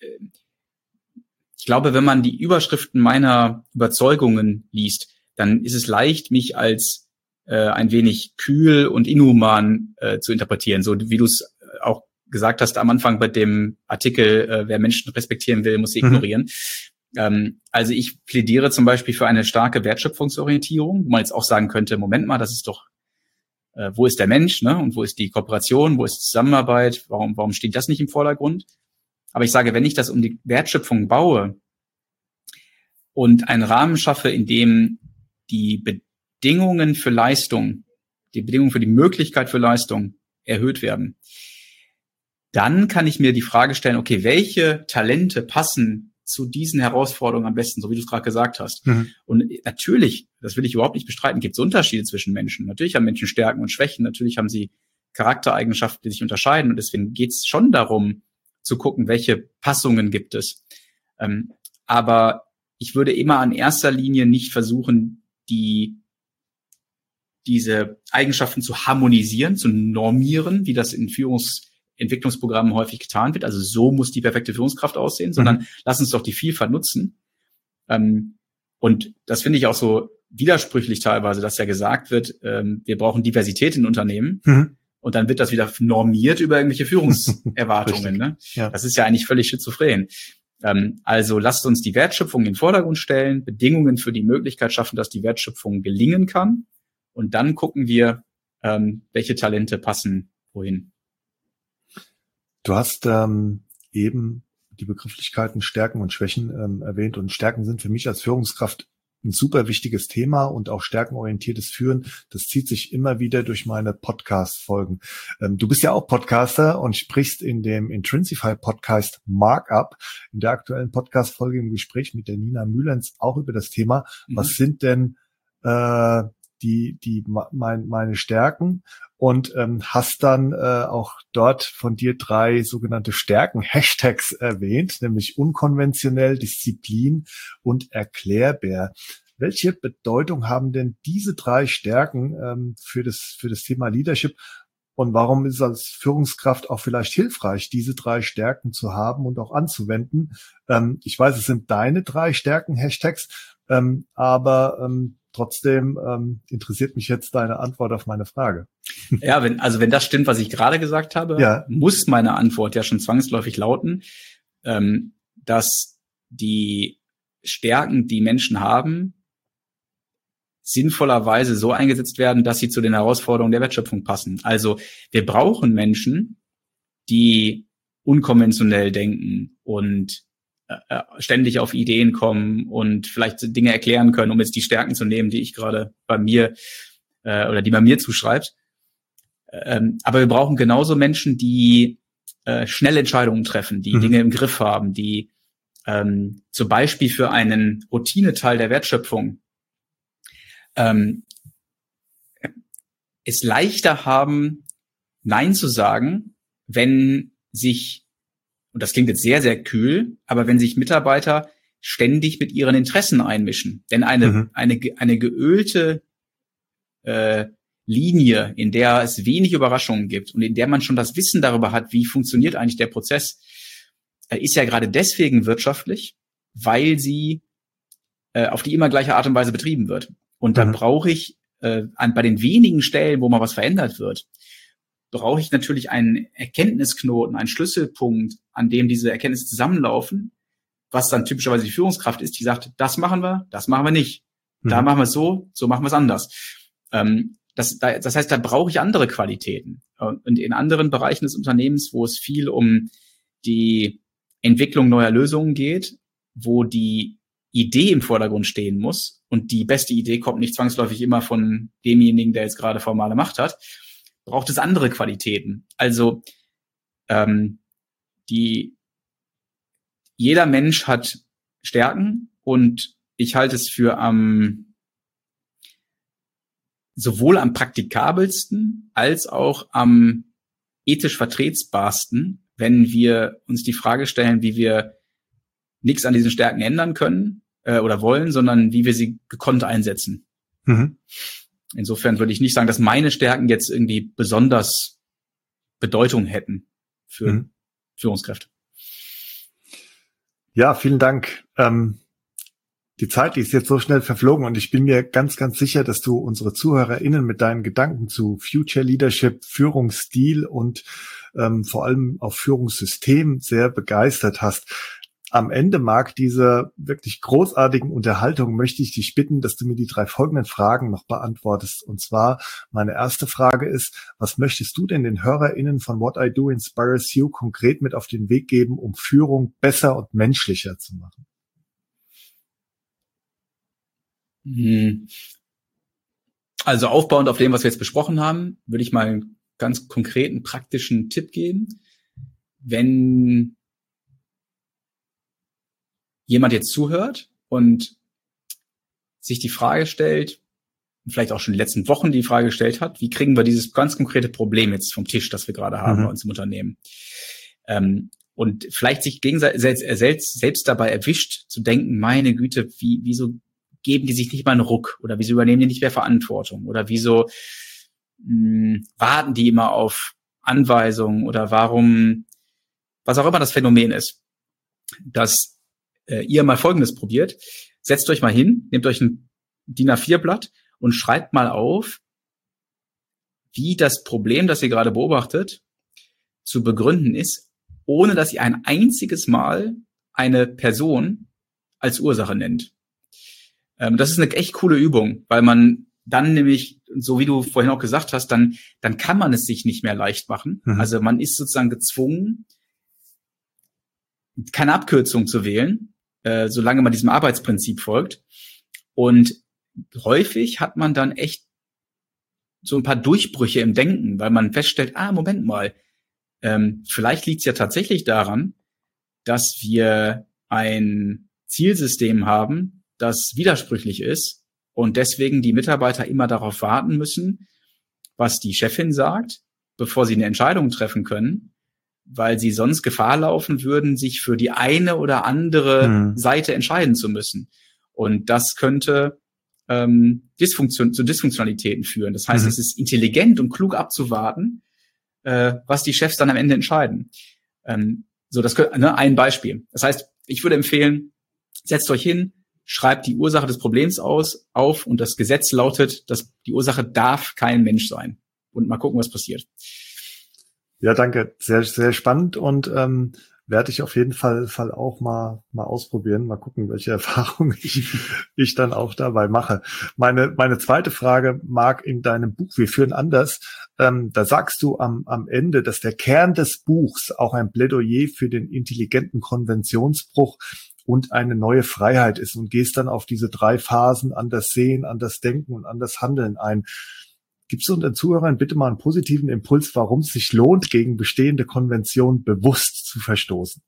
B: ich glaube, wenn man die Überschriften meiner Überzeugungen liest, dann ist es leicht, mich als ein wenig kühl und inhuman zu interpretieren, so wie du es auch gesagt hast am Anfang bei dem Artikel, wer Menschen respektieren will, muss sie ignorieren. Also ich plädiere zum Beispiel für eine starke Wertschöpfungsorientierung, wo man jetzt auch sagen könnte, Moment mal, das ist doch, wo ist der Mensch, ne? Und wo ist die Kooperation, wo ist die Zusammenarbeit, warum steht das nicht im Vordergrund? Aber ich sage, wenn ich das um die Wertschöpfung baue und einen Rahmen schaffe, in dem die Bedingungen für Leistung, die Bedingungen für die Möglichkeit für Leistung erhöht werden, dann kann ich mir die Frage stellen, okay, welche Talente passen zu diesen Herausforderungen am besten, so wie du es gerade gesagt hast. Und natürlich, das will ich überhaupt nicht bestreiten, gibt es Unterschiede zwischen Menschen. Natürlich haben Menschen Stärken und Schwächen, natürlich haben sie Charaktereigenschaften, die sich unterscheiden. Und deswegen geht es schon darum, zu gucken, welche Passungen gibt es. Aber ich würde immer an erster Linie nicht versuchen, diese Eigenschaften zu harmonisieren, zu normieren, wie das in Entwicklungsprogrammen häufig getan wird. Also so muss die perfekte Führungskraft aussehen, sondern lass uns doch die Vielfalt nutzen. Und das finde ich auch so widersprüchlich teilweise, dass ja gesagt wird, wir brauchen Diversität in Unternehmen. Und dann wird das wieder normiert über irgendwelche Führungserwartungen. Ne? Ja. Das ist ja eigentlich völlig schizophren. Also lasst uns die Wertschöpfung in den Vordergrund stellen, Bedingungen für die Möglichkeit schaffen, dass die Wertschöpfung gelingen kann. Und dann gucken wir, welche Talente passen wohin.
A: Du hast eben die Begrifflichkeiten Stärken und Schwächen erwähnt. Und Stärken sind für mich als Führungskraft ein super wichtiges Thema und auch stärkenorientiertes Führen. Das zieht sich immer wieder durch meine Podcast-Folgen. Du bist ja auch Podcaster und sprichst in dem Intrinsify-Podcast Markup in der aktuellen Podcast-Folge im Gespräch mit der Nina Mühlens auch über das Thema. Was sind denn meine Stärken? Und hast dann auch dort von dir 3 sogenannte Stärken-Hashtags erwähnt, nämlich unkonventionell, Disziplin und erklärbar. Welche Bedeutung haben denn diese 3 Stärken für das Thema Leadership? Und warum ist es als Führungskraft auch vielleicht hilfreich, diese 3 Stärken zu haben und auch anzuwenden? Ich weiß, es sind deine 3 Stärken-Hashtags, aber trotzdem interessiert mich jetzt deine Antwort auf meine Frage.
B: Ja, wenn das stimmt, was ich gerade gesagt habe, muss meine Antwort ja schon zwangsläufig lauten, dass die Stärken, die Menschen haben, sinnvollerweise so eingesetzt werden, dass sie zu den Herausforderungen der Wertschöpfung passen. Also wir brauchen Menschen, die unkonventionell denken und ständig auf Ideen kommen und vielleicht Dinge erklären können, um jetzt die Stärken zu nehmen, die ich gerade bei mir oder die bei mir zuschreibt. Aber wir brauchen genauso Menschen, die schnell Entscheidungen treffen, die Dinge im Griff haben, die zum Beispiel für einen Routineteil der Wertschöpfung es leichter haben, Nein zu sagen, wenn sich, und das klingt jetzt sehr, sehr kühl, aber wenn sich Mitarbeiter ständig mit ihren Interessen einmischen. Denn eine geölte Linie, in der es wenig Überraschungen gibt und in der man schon das Wissen darüber hat, wie funktioniert eigentlich der Prozess, ist ja gerade deswegen wirtschaftlich, weil sie auf die immer gleiche Art und Weise betrieben wird. Und da brauche ich bei den wenigen Stellen, wo mal was verändert wird, brauche ich natürlich einen Erkenntnisknoten, einen Schlüsselpunkt, an dem diese Erkenntnisse zusammenlaufen, was dann typischerweise die Führungskraft ist, die sagt, das machen wir nicht. Da machen wir es so machen wir es anders. Das heißt, da brauche ich andere Qualitäten. Und in anderen Bereichen des Unternehmens, wo es viel um die Entwicklung neuer Lösungen geht, wo die Idee im Vordergrund stehen muss und die beste Idee kommt nicht zwangsläufig immer von demjenigen, der jetzt gerade formale Macht hat, braucht es andere Qualitäten. Also jeder Mensch hat Stärken und ich halte es für sowohl am praktikabelsten als auch am ethisch vertretbarsten, wenn wir uns die Frage stellen, wie wir nichts an diesen Stärken ändern können oder wollen, sondern wie wir sie gekonnt einsetzen. Insofern würde ich nicht sagen, dass meine Stärken jetzt irgendwie besonders Bedeutung hätten für Führungskräfte.
A: Ja, vielen Dank. Die Zeit, die ist jetzt so schnell verflogen und ich bin mir ganz, ganz sicher, dass du unsere ZuhörerInnen mit deinen Gedanken zu Future Leadership, Führungsstil und vor allem auch Führungssystem sehr begeistert hast. Am Ende, Marc, dieser wirklich großartigen Unterhaltung möchte ich dich bitten, dass du mir die 3 folgenden Fragen noch beantwortest. Und zwar, meine erste Frage ist, was möchtest du denn den HörerInnen von What I Do Inspires You konkret mit auf den Weg geben, um Führung besser und menschlicher zu machen?
B: Also aufbauend auf dem, was wir jetzt besprochen haben, würde ich mal einen ganz konkreten, praktischen Tipp geben. Wenn jemand jetzt zuhört und sich die Frage stellt, vielleicht auch schon in den letzten Wochen die Frage gestellt hat, wie kriegen wir dieses ganz konkrete Problem jetzt vom Tisch, das wir gerade haben bei uns im Unternehmen? Und vielleicht sich selbst dabei erwischt, zu denken, meine Güte, wieso geben die sich nicht mal einen Ruck? Oder wieso übernehmen die nicht mehr Verantwortung? Oder wieso warten die immer auf Anweisungen? Oder warum, was auch immer das Phänomen ist, dass ihr mal Folgendes probiert. Setzt euch mal hin, nehmt euch ein DIN A4-Blatt und schreibt mal auf, wie das Problem, das ihr gerade beobachtet, zu begründen ist, ohne dass ihr ein einziges Mal eine Person als Ursache nennt. Das ist eine echt coole Übung, weil man dann nämlich, so wie du vorhin auch gesagt hast, dann kann man es sich nicht mehr leicht machen. Also man ist sozusagen gezwungen, keine Abkürzung zu wählen, solange man diesem Arbeitsprinzip folgt. Und häufig hat man dann echt so ein paar Durchbrüche im Denken, weil man feststellt, Moment mal, vielleicht liegt es ja tatsächlich daran, dass wir ein Zielsystem haben, das widersprüchlich ist und deswegen die Mitarbeiter immer darauf warten müssen, was die Chefin sagt, bevor sie eine Entscheidung treffen können, weil sie sonst Gefahr laufen würden, sich für die eine oder andere Seite entscheiden zu müssen. Und das könnte zu Dysfunktionalitäten führen. Das heißt, es ist intelligent und klug abzuwarten, was die Chefs dann am Ende entscheiden. Das ein Beispiel. Das heißt, ich würde empfehlen, setzt euch hin, schreibt die Ursache des Problems auf und das Gesetz lautet, dass die Ursache darf kein Mensch sein. Und mal gucken, was passiert.
A: Ja, danke. Sehr, sehr spannend und werde ich auf jeden Fall auch mal ausprobieren. Mal gucken, welche Erfahrungen ich dann auch dabei mache. Meine zweite Frage, Marc, in deinem Buch Wir führen anders, da sagst du am Ende, dass der Kern des Buchs auch ein Plädoyer für den intelligenten Konventionsbruch und eine neue Freiheit ist und gehst dann auf diese 3 Phasen, an das Sehen, an das Denken und an das Handeln ein. Gibst du unseren Zuhörern bitte mal einen positiven Impuls, warum es sich lohnt, gegen bestehende Konventionen bewusst zu verstoßen?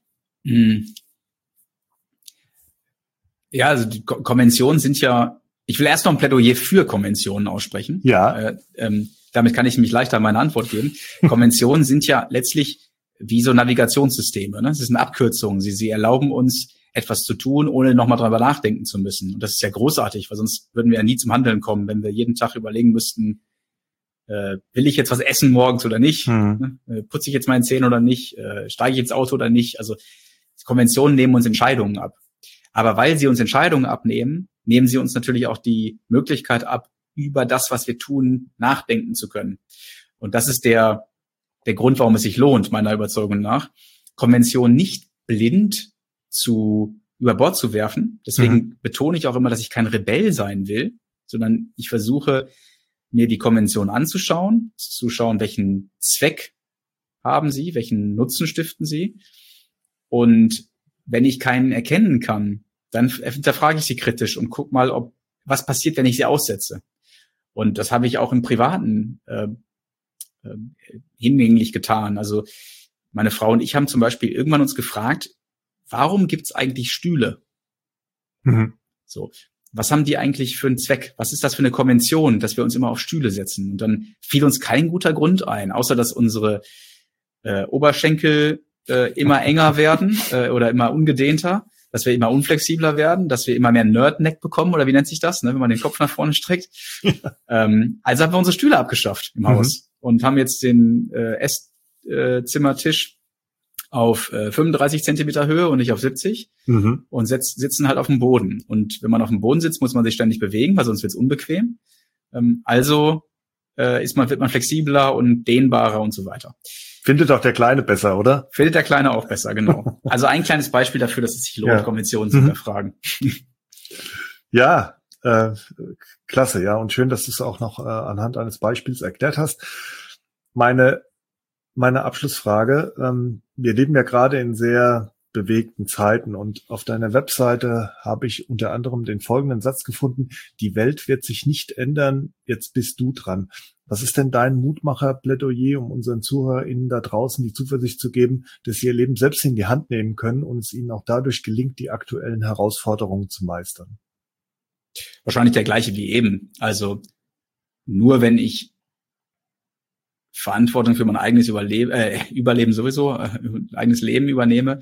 B: Ja, also die Konventionen sind ja Ich will erst noch ein Plädoyer für Konventionen aussprechen.
A: Ja.
B: Damit kann ich mich leichter meine Antwort geben. Konventionen sind ja letztlich wie so Navigationssysteme. Ne? Sie sind Abkürzungen. Sie erlauben uns, etwas zu tun, ohne nochmal drüber nachdenken zu müssen. Und das ist ja großartig, weil sonst würden wir ja nie zum Handeln kommen, wenn wir jeden Tag überlegen müssten, will ich jetzt was essen morgens oder nicht? Putze ich jetzt meine Zähne oder nicht? Steige ich ins Auto oder nicht? Also Konventionen nehmen uns Entscheidungen ab. Aber weil sie uns Entscheidungen abnehmen, nehmen sie uns natürlich auch die Möglichkeit ab, über das, was wir tun, nachdenken zu können. Und das ist der Grund, warum es sich lohnt, meiner Überzeugung nach, Konventionen nicht blind über Bord zu werfen. Deswegen betone ich auch immer, dass ich kein Rebell sein will, sondern ich versuche, mir die Konvention anzuschauen, zu schauen, welchen Zweck haben sie, welchen Nutzen stiften sie. Und wenn ich keinen erkennen kann, dann hinterfrage ich sie kritisch und guck mal, was passiert, wenn ich sie aussetze. Und das habe ich auch im Privaten hinlänglich getan. Also meine Frau und ich haben zum Beispiel irgendwann uns gefragt, warum gibt's eigentlich Stühle? So, was haben die eigentlich für einen Zweck? Was ist das für eine Konvention, dass wir uns immer auf Stühle setzen? Und dann fiel uns kein guter Grund ein, außer dass unsere Oberschenkel immer enger werden oder immer ungedehnter, dass wir immer unflexibler werden, dass wir immer mehr Nerd-Neck bekommen, oder wie nennt sich das, ne, wenn man den Kopf nach vorne streckt. Also haben wir unsere Stühle abgeschafft im Haus und haben jetzt den Esszimmertisch auf 35 Zentimeter Höhe und nicht auf 70 und sitzen halt auf dem Boden. Und wenn man auf dem Boden sitzt, muss man sich ständig bewegen, weil sonst wird es unbequem. Also wird man flexibler und dehnbarer und so weiter.
A: Findet auch der Kleine besser, oder?
B: Findet der Kleine auch besser, genau. Also ein kleines Beispiel dafür, dass es sich lohnt, Konventionen zu hinterfragen.
A: Ja, klasse, ja. Und schön, dass du es auch noch anhand eines Beispiels erklärt hast. Meine Abschlussfrage, wir leben ja gerade in sehr bewegten Zeiten und auf deiner Webseite habe ich unter anderem den folgenden Satz gefunden: Die Welt wird sich nicht ändern, jetzt bist du dran. Was ist denn dein Mutmacher-Plädoyer, um unseren ZuhörerInnen da draußen die Zuversicht zu geben, dass sie ihr Leben selbst in die Hand nehmen können und es ihnen auch dadurch gelingt, die aktuellen Herausforderungen zu meistern?
B: Wahrscheinlich der gleiche wie eben. Also nur wenn ich Verantwortung für mein eigenes Überleben sowieso, eigenes Leben übernehme.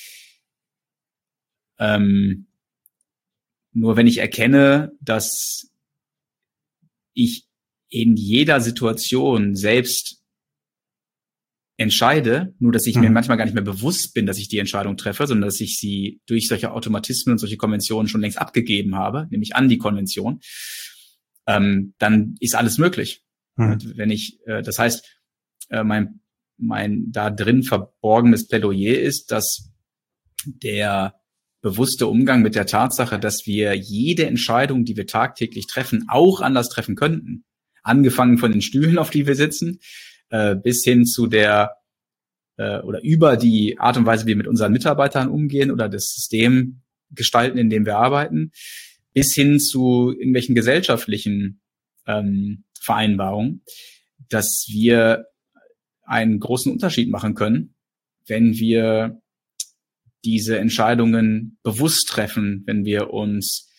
B: Nur wenn ich erkenne, dass ich in jeder Situation selbst entscheide, nur dass ich mir manchmal gar nicht mehr bewusst bin, dass ich die Entscheidung treffe, sondern dass ich sie durch solche Automatismen und solche Konventionen schon längst abgegeben habe, nämlich an die Konvention, dann ist alles möglich. Und wenn ich, das heißt, mein da drin verborgenes Plädoyer ist, dass der bewusste Umgang mit der Tatsache, dass wir jede Entscheidung, die wir tagtäglich treffen, auch anders treffen könnten. Angefangen von den Stühlen, auf die wir sitzen, bis hin zu oder über die Art und Weise, wie wir mit unseren Mitarbeitern umgehen oder das System gestalten, in dem wir arbeiten, bis hin zu irgendwelchen gesellschaftlichen Vereinbarungen, dass wir einen großen Unterschied machen können, wenn wir diese Entscheidungen bewusst treffen, wenn wir uns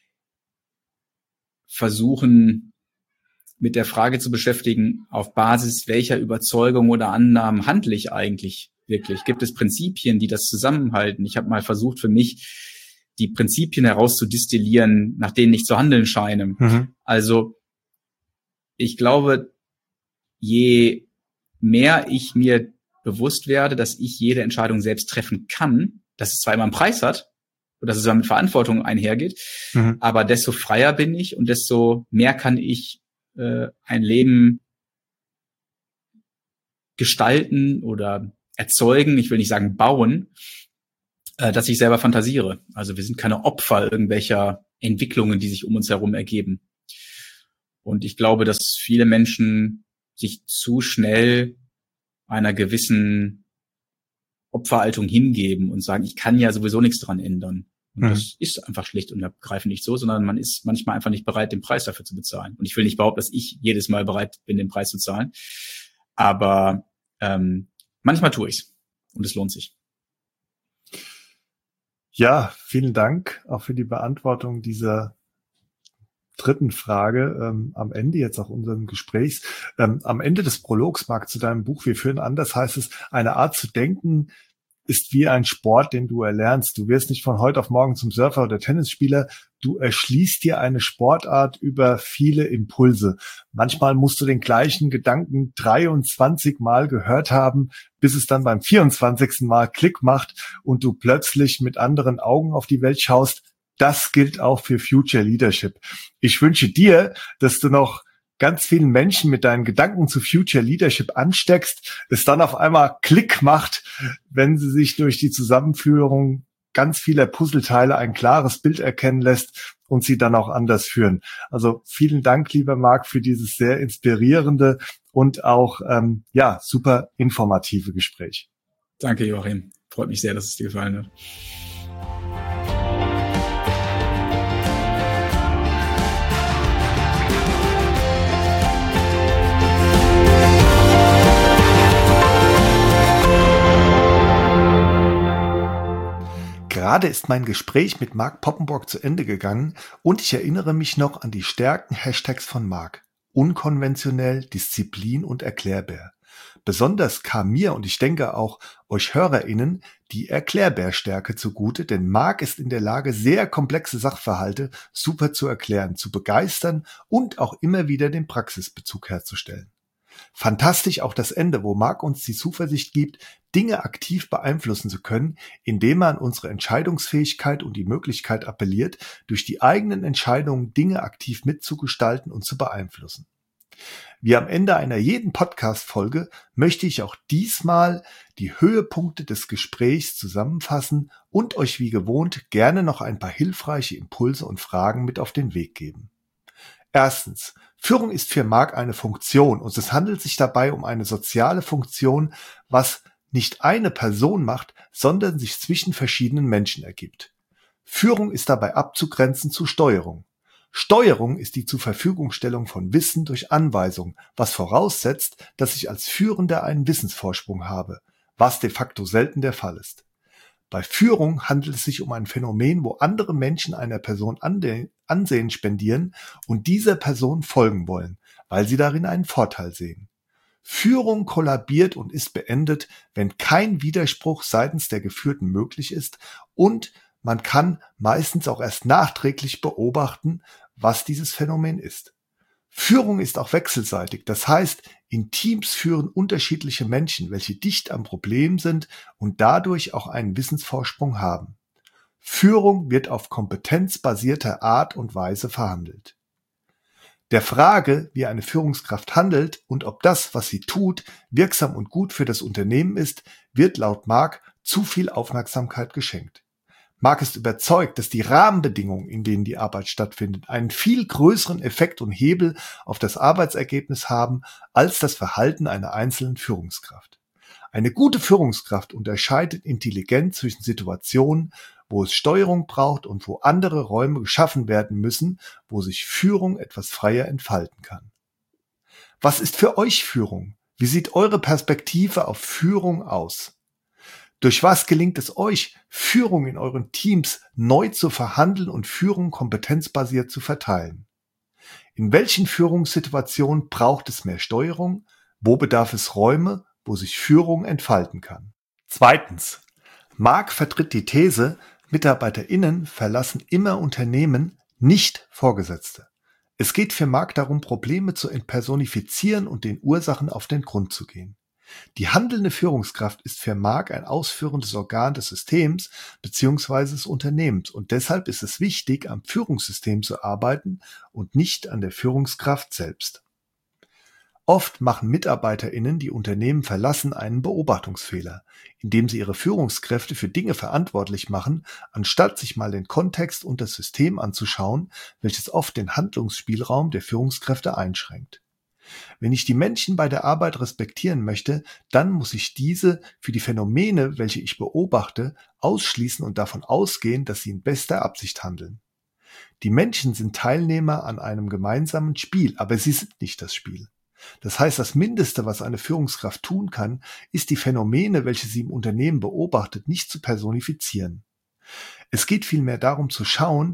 B: versuchen, mit der Frage zu beschäftigen, auf Basis welcher Überzeugung oder Annahmen handle ich eigentlich wirklich? Gibt es Prinzipien, die das zusammenhalten? Ich habe mal versucht, für mich die Prinzipien herauszudestillieren, nach denen ich zu handeln scheine. Also ich glaube, je mehr ich mir bewusst werde, dass ich jede Entscheidung selbst treffen kann, dass es zwar immer einen Preis hat und dass es zwar mit Verantwortung einhergeht, aber desto freier bin ich und desto mehr kann ich ein Leben gestalten oder erzeugen, ich will nicht sagen bauen, dass ich selber fantasiere. Also wir sind keine Opfer irgendwelcher Entwicklungen, die sich um uns herum ergeben. Und ich glaube, dass viele Menschen sich zu schnell einer gewissen Opferhaltung hingeben und sagen, ich kann ja sowieso nichts dran ändern. Und das ist einfach schlicht und ergreifend nicht so, sondern man ist manchmal einfach nicht bereit, den Preis dafür zu bezahlen. Und ich will nicht behaupten, dass ich jedes Mal bereit bin, den Preis zu zahlen. Aber manchmal tue ich's und es lohnt sich.
A: Ja, vielen Dank auch für die Beantwortung dieser dritten Frage am Ende jetzt auch unserem Gesprächs. Am Ende des Prologs, Marc, zu deinem Buch Wir führen anders, heißt es, eine Art zu denken ist wie ein Sport, den du erlernst. Du wirst nicht von heute auf morgen zum Surfer oder Tennisspieler. Du erschließt dir eine Sportart über viele Impulse. Manchmal musst du den gleichen Gedanken 23 Mal gehört haben, bis es dann beim 24. Mal Klick macht und du plötzlich mit anderen Augen auf die Welt schaust. Das gilt auch für Future Leadership. Ich wünsche dir, dass du noch ganz vielen Menschen mit deinen Gedanken zu Future Leadership ansteckst, es dann auf einmal Klick macht, wenn sie sich durch die Zusammenführung ganz vieler Puzzleteile ein klares Bild erkennen lässt und sie dann auch anders führen. Also vielen Dank, lieber Marc, für dieses sehr inspirierende und auch super informative Gespräch.
B: Danke, Joachim. Freut mich sehr, dass es dir gefallen hat.
A: Gerade ist mein Gespräch mit Marc Poppenborg zu Ende gegangen und ich erinnere mich noch an die Stärken-Hashtags von Marc. Unkonventionell, Disziplin und erklärbar. Besonders kam mir und ich denke auch euch HörerInnen die Erklärbär-Stärke zugute, denn Marc ist in der Lage, sehr komplexe Sachverhalte super zu erklären, zu begeistern und auch immer wieder den Praxisbezug herzustellen. Fantastisch auch das Ende, wo Marc uns die Zuversicht gibt, Dinge aktiv beeinflussen zu können, indem er an unsere Entscheidungsfähigkeit und die Möglichkeit appelliert, durch die eigenen Entscheidungen Dinge aktiv mitzugestalten und zu beeinflussen. Wie am Ende einer jeden Podcast-Folge möchte ich auch diesmal die Höhepunkte des Gesprächs zusammenfassen und euch wie gewohnt gerne noch ein paar hilfreiche Impulse und Fragen mit auf den Weg geben. Erstens. Führung ist für Marc eine Funktion und es handelt sich dabei um eine soziale Funktion, was nicht eine Person macht, sondern sich zwischen verschiedenen Menschen ergibt. Führung ist dabei abzugrenzen zu Steuerung. Steuerung ist die Zurverfügungstellung von Wissen durch Anweisung, was voraussetzt, dass ich als Führender einen Wissensvorsprung habe, was de facto selten der Fall ist. Bei Führung handelt es sich um ein Phänomen, wo andere Menschen einer Person Ansehen spendieren und dieser Person folgen wollen, weil sie darin einen Vorteil sehen. Führung kollabiert und ist beendet, wenn kein Widerspruch seitens der Geführten möglich ist und man kann meistens auch erst nachträglich beobachten, was dieses Phänomen ist. Führung ist auch wechselseitig, das heißt, in Teams führen unterschiedliche Menschen, welche dicht am Problem sind und dadurch auch einen Wissensvorsprung haben. Führung wird auf kompetenzbasierter Art und Weise verhandelt. Der Frage, wie eine Führungskraft handelt und ob das, was sie tut, wirksam und gut für das Unternehmen ist, wird laut Marc zu viel Aufmerksamkeit geschenkt. Marc ist überzeugt, dass die Rahmenbedingungen, in denen die Arbeit stattfindet, einen viel größeren Effekt und Hebel auf das Arbeitsergebnis haben als das Verhalten einer einzelnen Führungskraft. Eine gute Führungskraft unterscheidet intelligent zwischen Situationen, wo es Steuerung braucht und wo andere Räume geschaffen werden müssen, wo sich Führung etwas freier entfalten kann. Was ist für euch Führung? Wie sieht eure Perspektive auf Führung aus? Durch was gelingt es euch, Führung in euren Teams neu zu verhandeln und Führung kompetenzbasiert zu verteilen? In welchen Führungssituationen braucht es mehr Steuerung? Wo bedarf es Räume, wo sich Führung entfalten kann? Zweitens. Marc vertritt die These, MitarbeiterInnen verlassen immer Unternehmen, nicht Vorgesetzte. Es geht für Marc darum, Probleme zu entpersonifizieren und den Ursachen auf den Grund zu gehen. Die handelnde Führungskraft ist für Marc ein ausführendes Organ des Systems bzw. des Unternehmens und deshalb ist es wichtig, am Führungssystem zu arbeiten und nicht an der Führungskraft selbst. Oft machen MitarbeiterInnen, die Unternehmen verlassen, einen Beobachtungsfehler, indem sie ihre Führungskräfte für Dinge verantwortlich machen, anstatt sich mal den Kontext und das System anzuschauen, welches oft den Handlungsspielraum der Führungskräfte einschränkt. Wenn ich die Menschen bei der Arbeit respektieren möchte, dann muss ich diese für die Phänomene, welche ich beobachte, ausschließen und davon ausgehen, dass sie in bester Absicht handeln. Die Menschen sind Teilnehmer an einem gemeinsamen Spiel, aber sie sind nicht das Spiel. Das heißt, das Mindeste, was eine Führungskraft tun kann, ist die Phänomene, welche sie im Unternehmen beobachtet, nicht zu personifizieren. Es geht vielmehr darum zu schauen,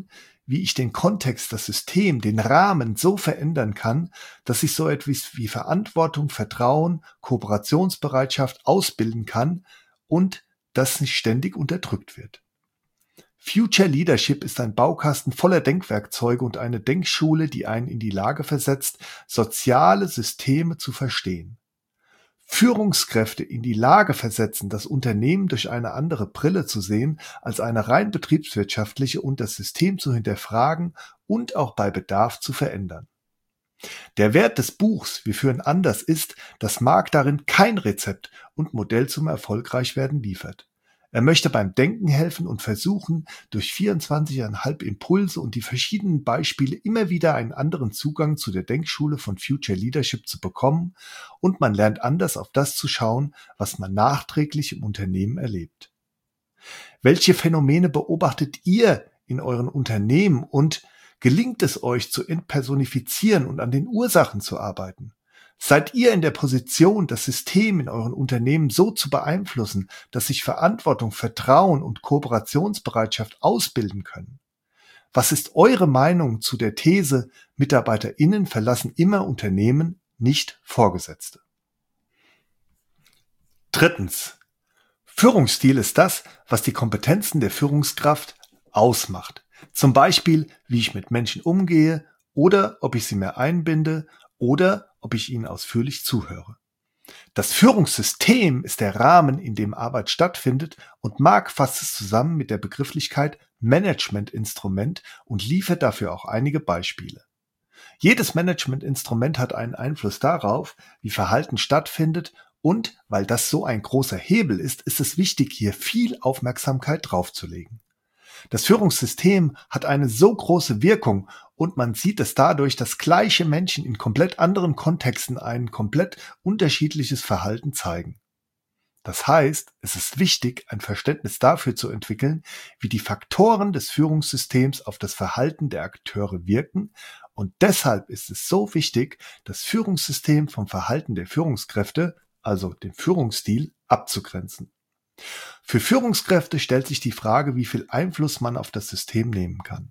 A: wie ich den Kontext, das System, den Rahmen so verändern kann, dass ich so etwas wie Verantwortung, Vertrauen, Kooperationsbereitschaft ausbilden kann und das nicht ständig unterdrückt wird. Future Leadership ist ein Baukasten voller Denkwerkzeuge und eine Denkschule, die einen in die Lage versetzt, soziale Systeme zu verstehen. Führungskräfte in die Lage versetzen, das Unternehmen durch eine andere Brille zu sehen als eine rein betriebswirtschaftliche und das System zu hinterfragen und auch bei Bedarf zu verändern. Der Wert des Buchs Wir führen anders ist, dass Mark darin kein Rezept und Modell zum Erfolgreichwerden liefert. Er möchte beim Denken helfen und versuchen, durch 24,5 Impulse und die verschiedenen Beispiele immer wieder einen anderen Zugang zu der Denkschule von Future Leadership zu bekommen und man lernt anders auf das zu schauen, was man nachträglich im Unternehmen erlebt. Welche Phänomene beobachtet ihr in euren Unternehmen und gelingt es euch zu entpersonifizieren und an den Ursachen zu arbeiten? Seid ihr in der Position, das System in euren Unternehmen so zu beeinflussen, dass sich Verantwortung, Vertrauen und Kooperationsbereitschaft ausbilden können? Was ist eure Meinung zu der These, MitarbeiterInnen verlassen immer Unternehmen, nicht Vorgesetzte? 3. Führungsstil ist das, was die Kompetenzen der Führungskraft ausmacht. Zum Beispiel, wie ich mit Menschen umgehe oder ob ich sie mehr einbinde oder ob ich ihnen ausführlich zuhöre. Das Führungssystem ist der Rahmen, in dem Arbeit stattfindet und Mark fasst es zusammen mit der Begrifflichkeit Managementinstrument und liefert dafür auch einige Beispiele. Jedes Managementinstrument hat einen Einfluss darauf, wie Verhalten stattfindet und weil das so ein großer Hebel ist, ist es wichtig, hier viel Aufmerksamkeit draufzulegen. Das Führungssystem hat eine so große Wirkung und man sieht es dadurch, dass gleiche Menschen in komplett anderen Kontexten ein komplett unterschiedliches Verhalten zeigen. Das heißt, es ist wichtig, ein Verständnis dafür zu entwickeln, wie die Faktoren des Führungssystems auf das Verhalten der Akteure wirken und deshalb ist es so wichtig, das Führungssystem vom Verhalten der Führungskräfte, also dem Führungsstil, abzugrenzen. Für Führungskräfte stellt sich die Frage, wie viel Einfluss man auf das System nehmen kann.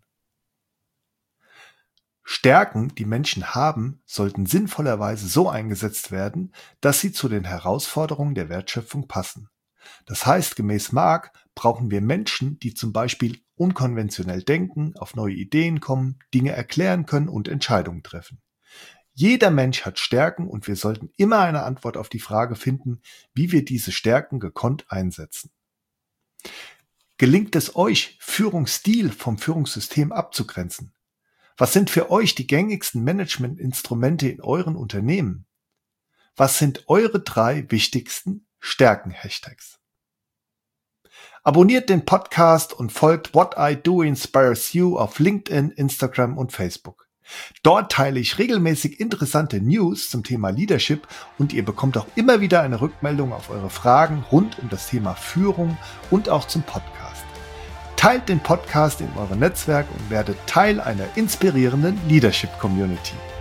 A: Stärken, die Menschen haben, sollten sinnvollerweise so eingesetzt werden, dass sie zu den Herausforderungen der Wertschöpfung passen. Das heißt, gemäß Mark brauchen wir Menschen, die zum Beispiel unkonventionell denken, auf neue Ideen kommen, Dinge erklären können und Entscheidungen treffen. Jeder Mensch hat Stärken und wir sollten immer eine Antwort auf die Frage finden, wie wir diese Stärken gekonnt einsetzen. Gelingt es euch, Führungsstil vom Führungssystem abzugrenzen? Was sind für euch die gängigsten Managementinstrumente in euren Unternehmen? Was sind eure 3 wichtigsten Stärken-Hashtags? Abonniert den Podcast und folgt What I Do Inspires You auf LinkedIn, Instagram und Facebook. Dort teile ich regelmäßig interessante News zum Thema Leadership und ihr bekommt auch immer wieder eine Rückmeldung auf eure Fragen rund um das Thema Führung und auch zum Podcast. Teilt den Podcast in eurem Netzwerk und werdet Teil einer inspirierenden Leadership-Community.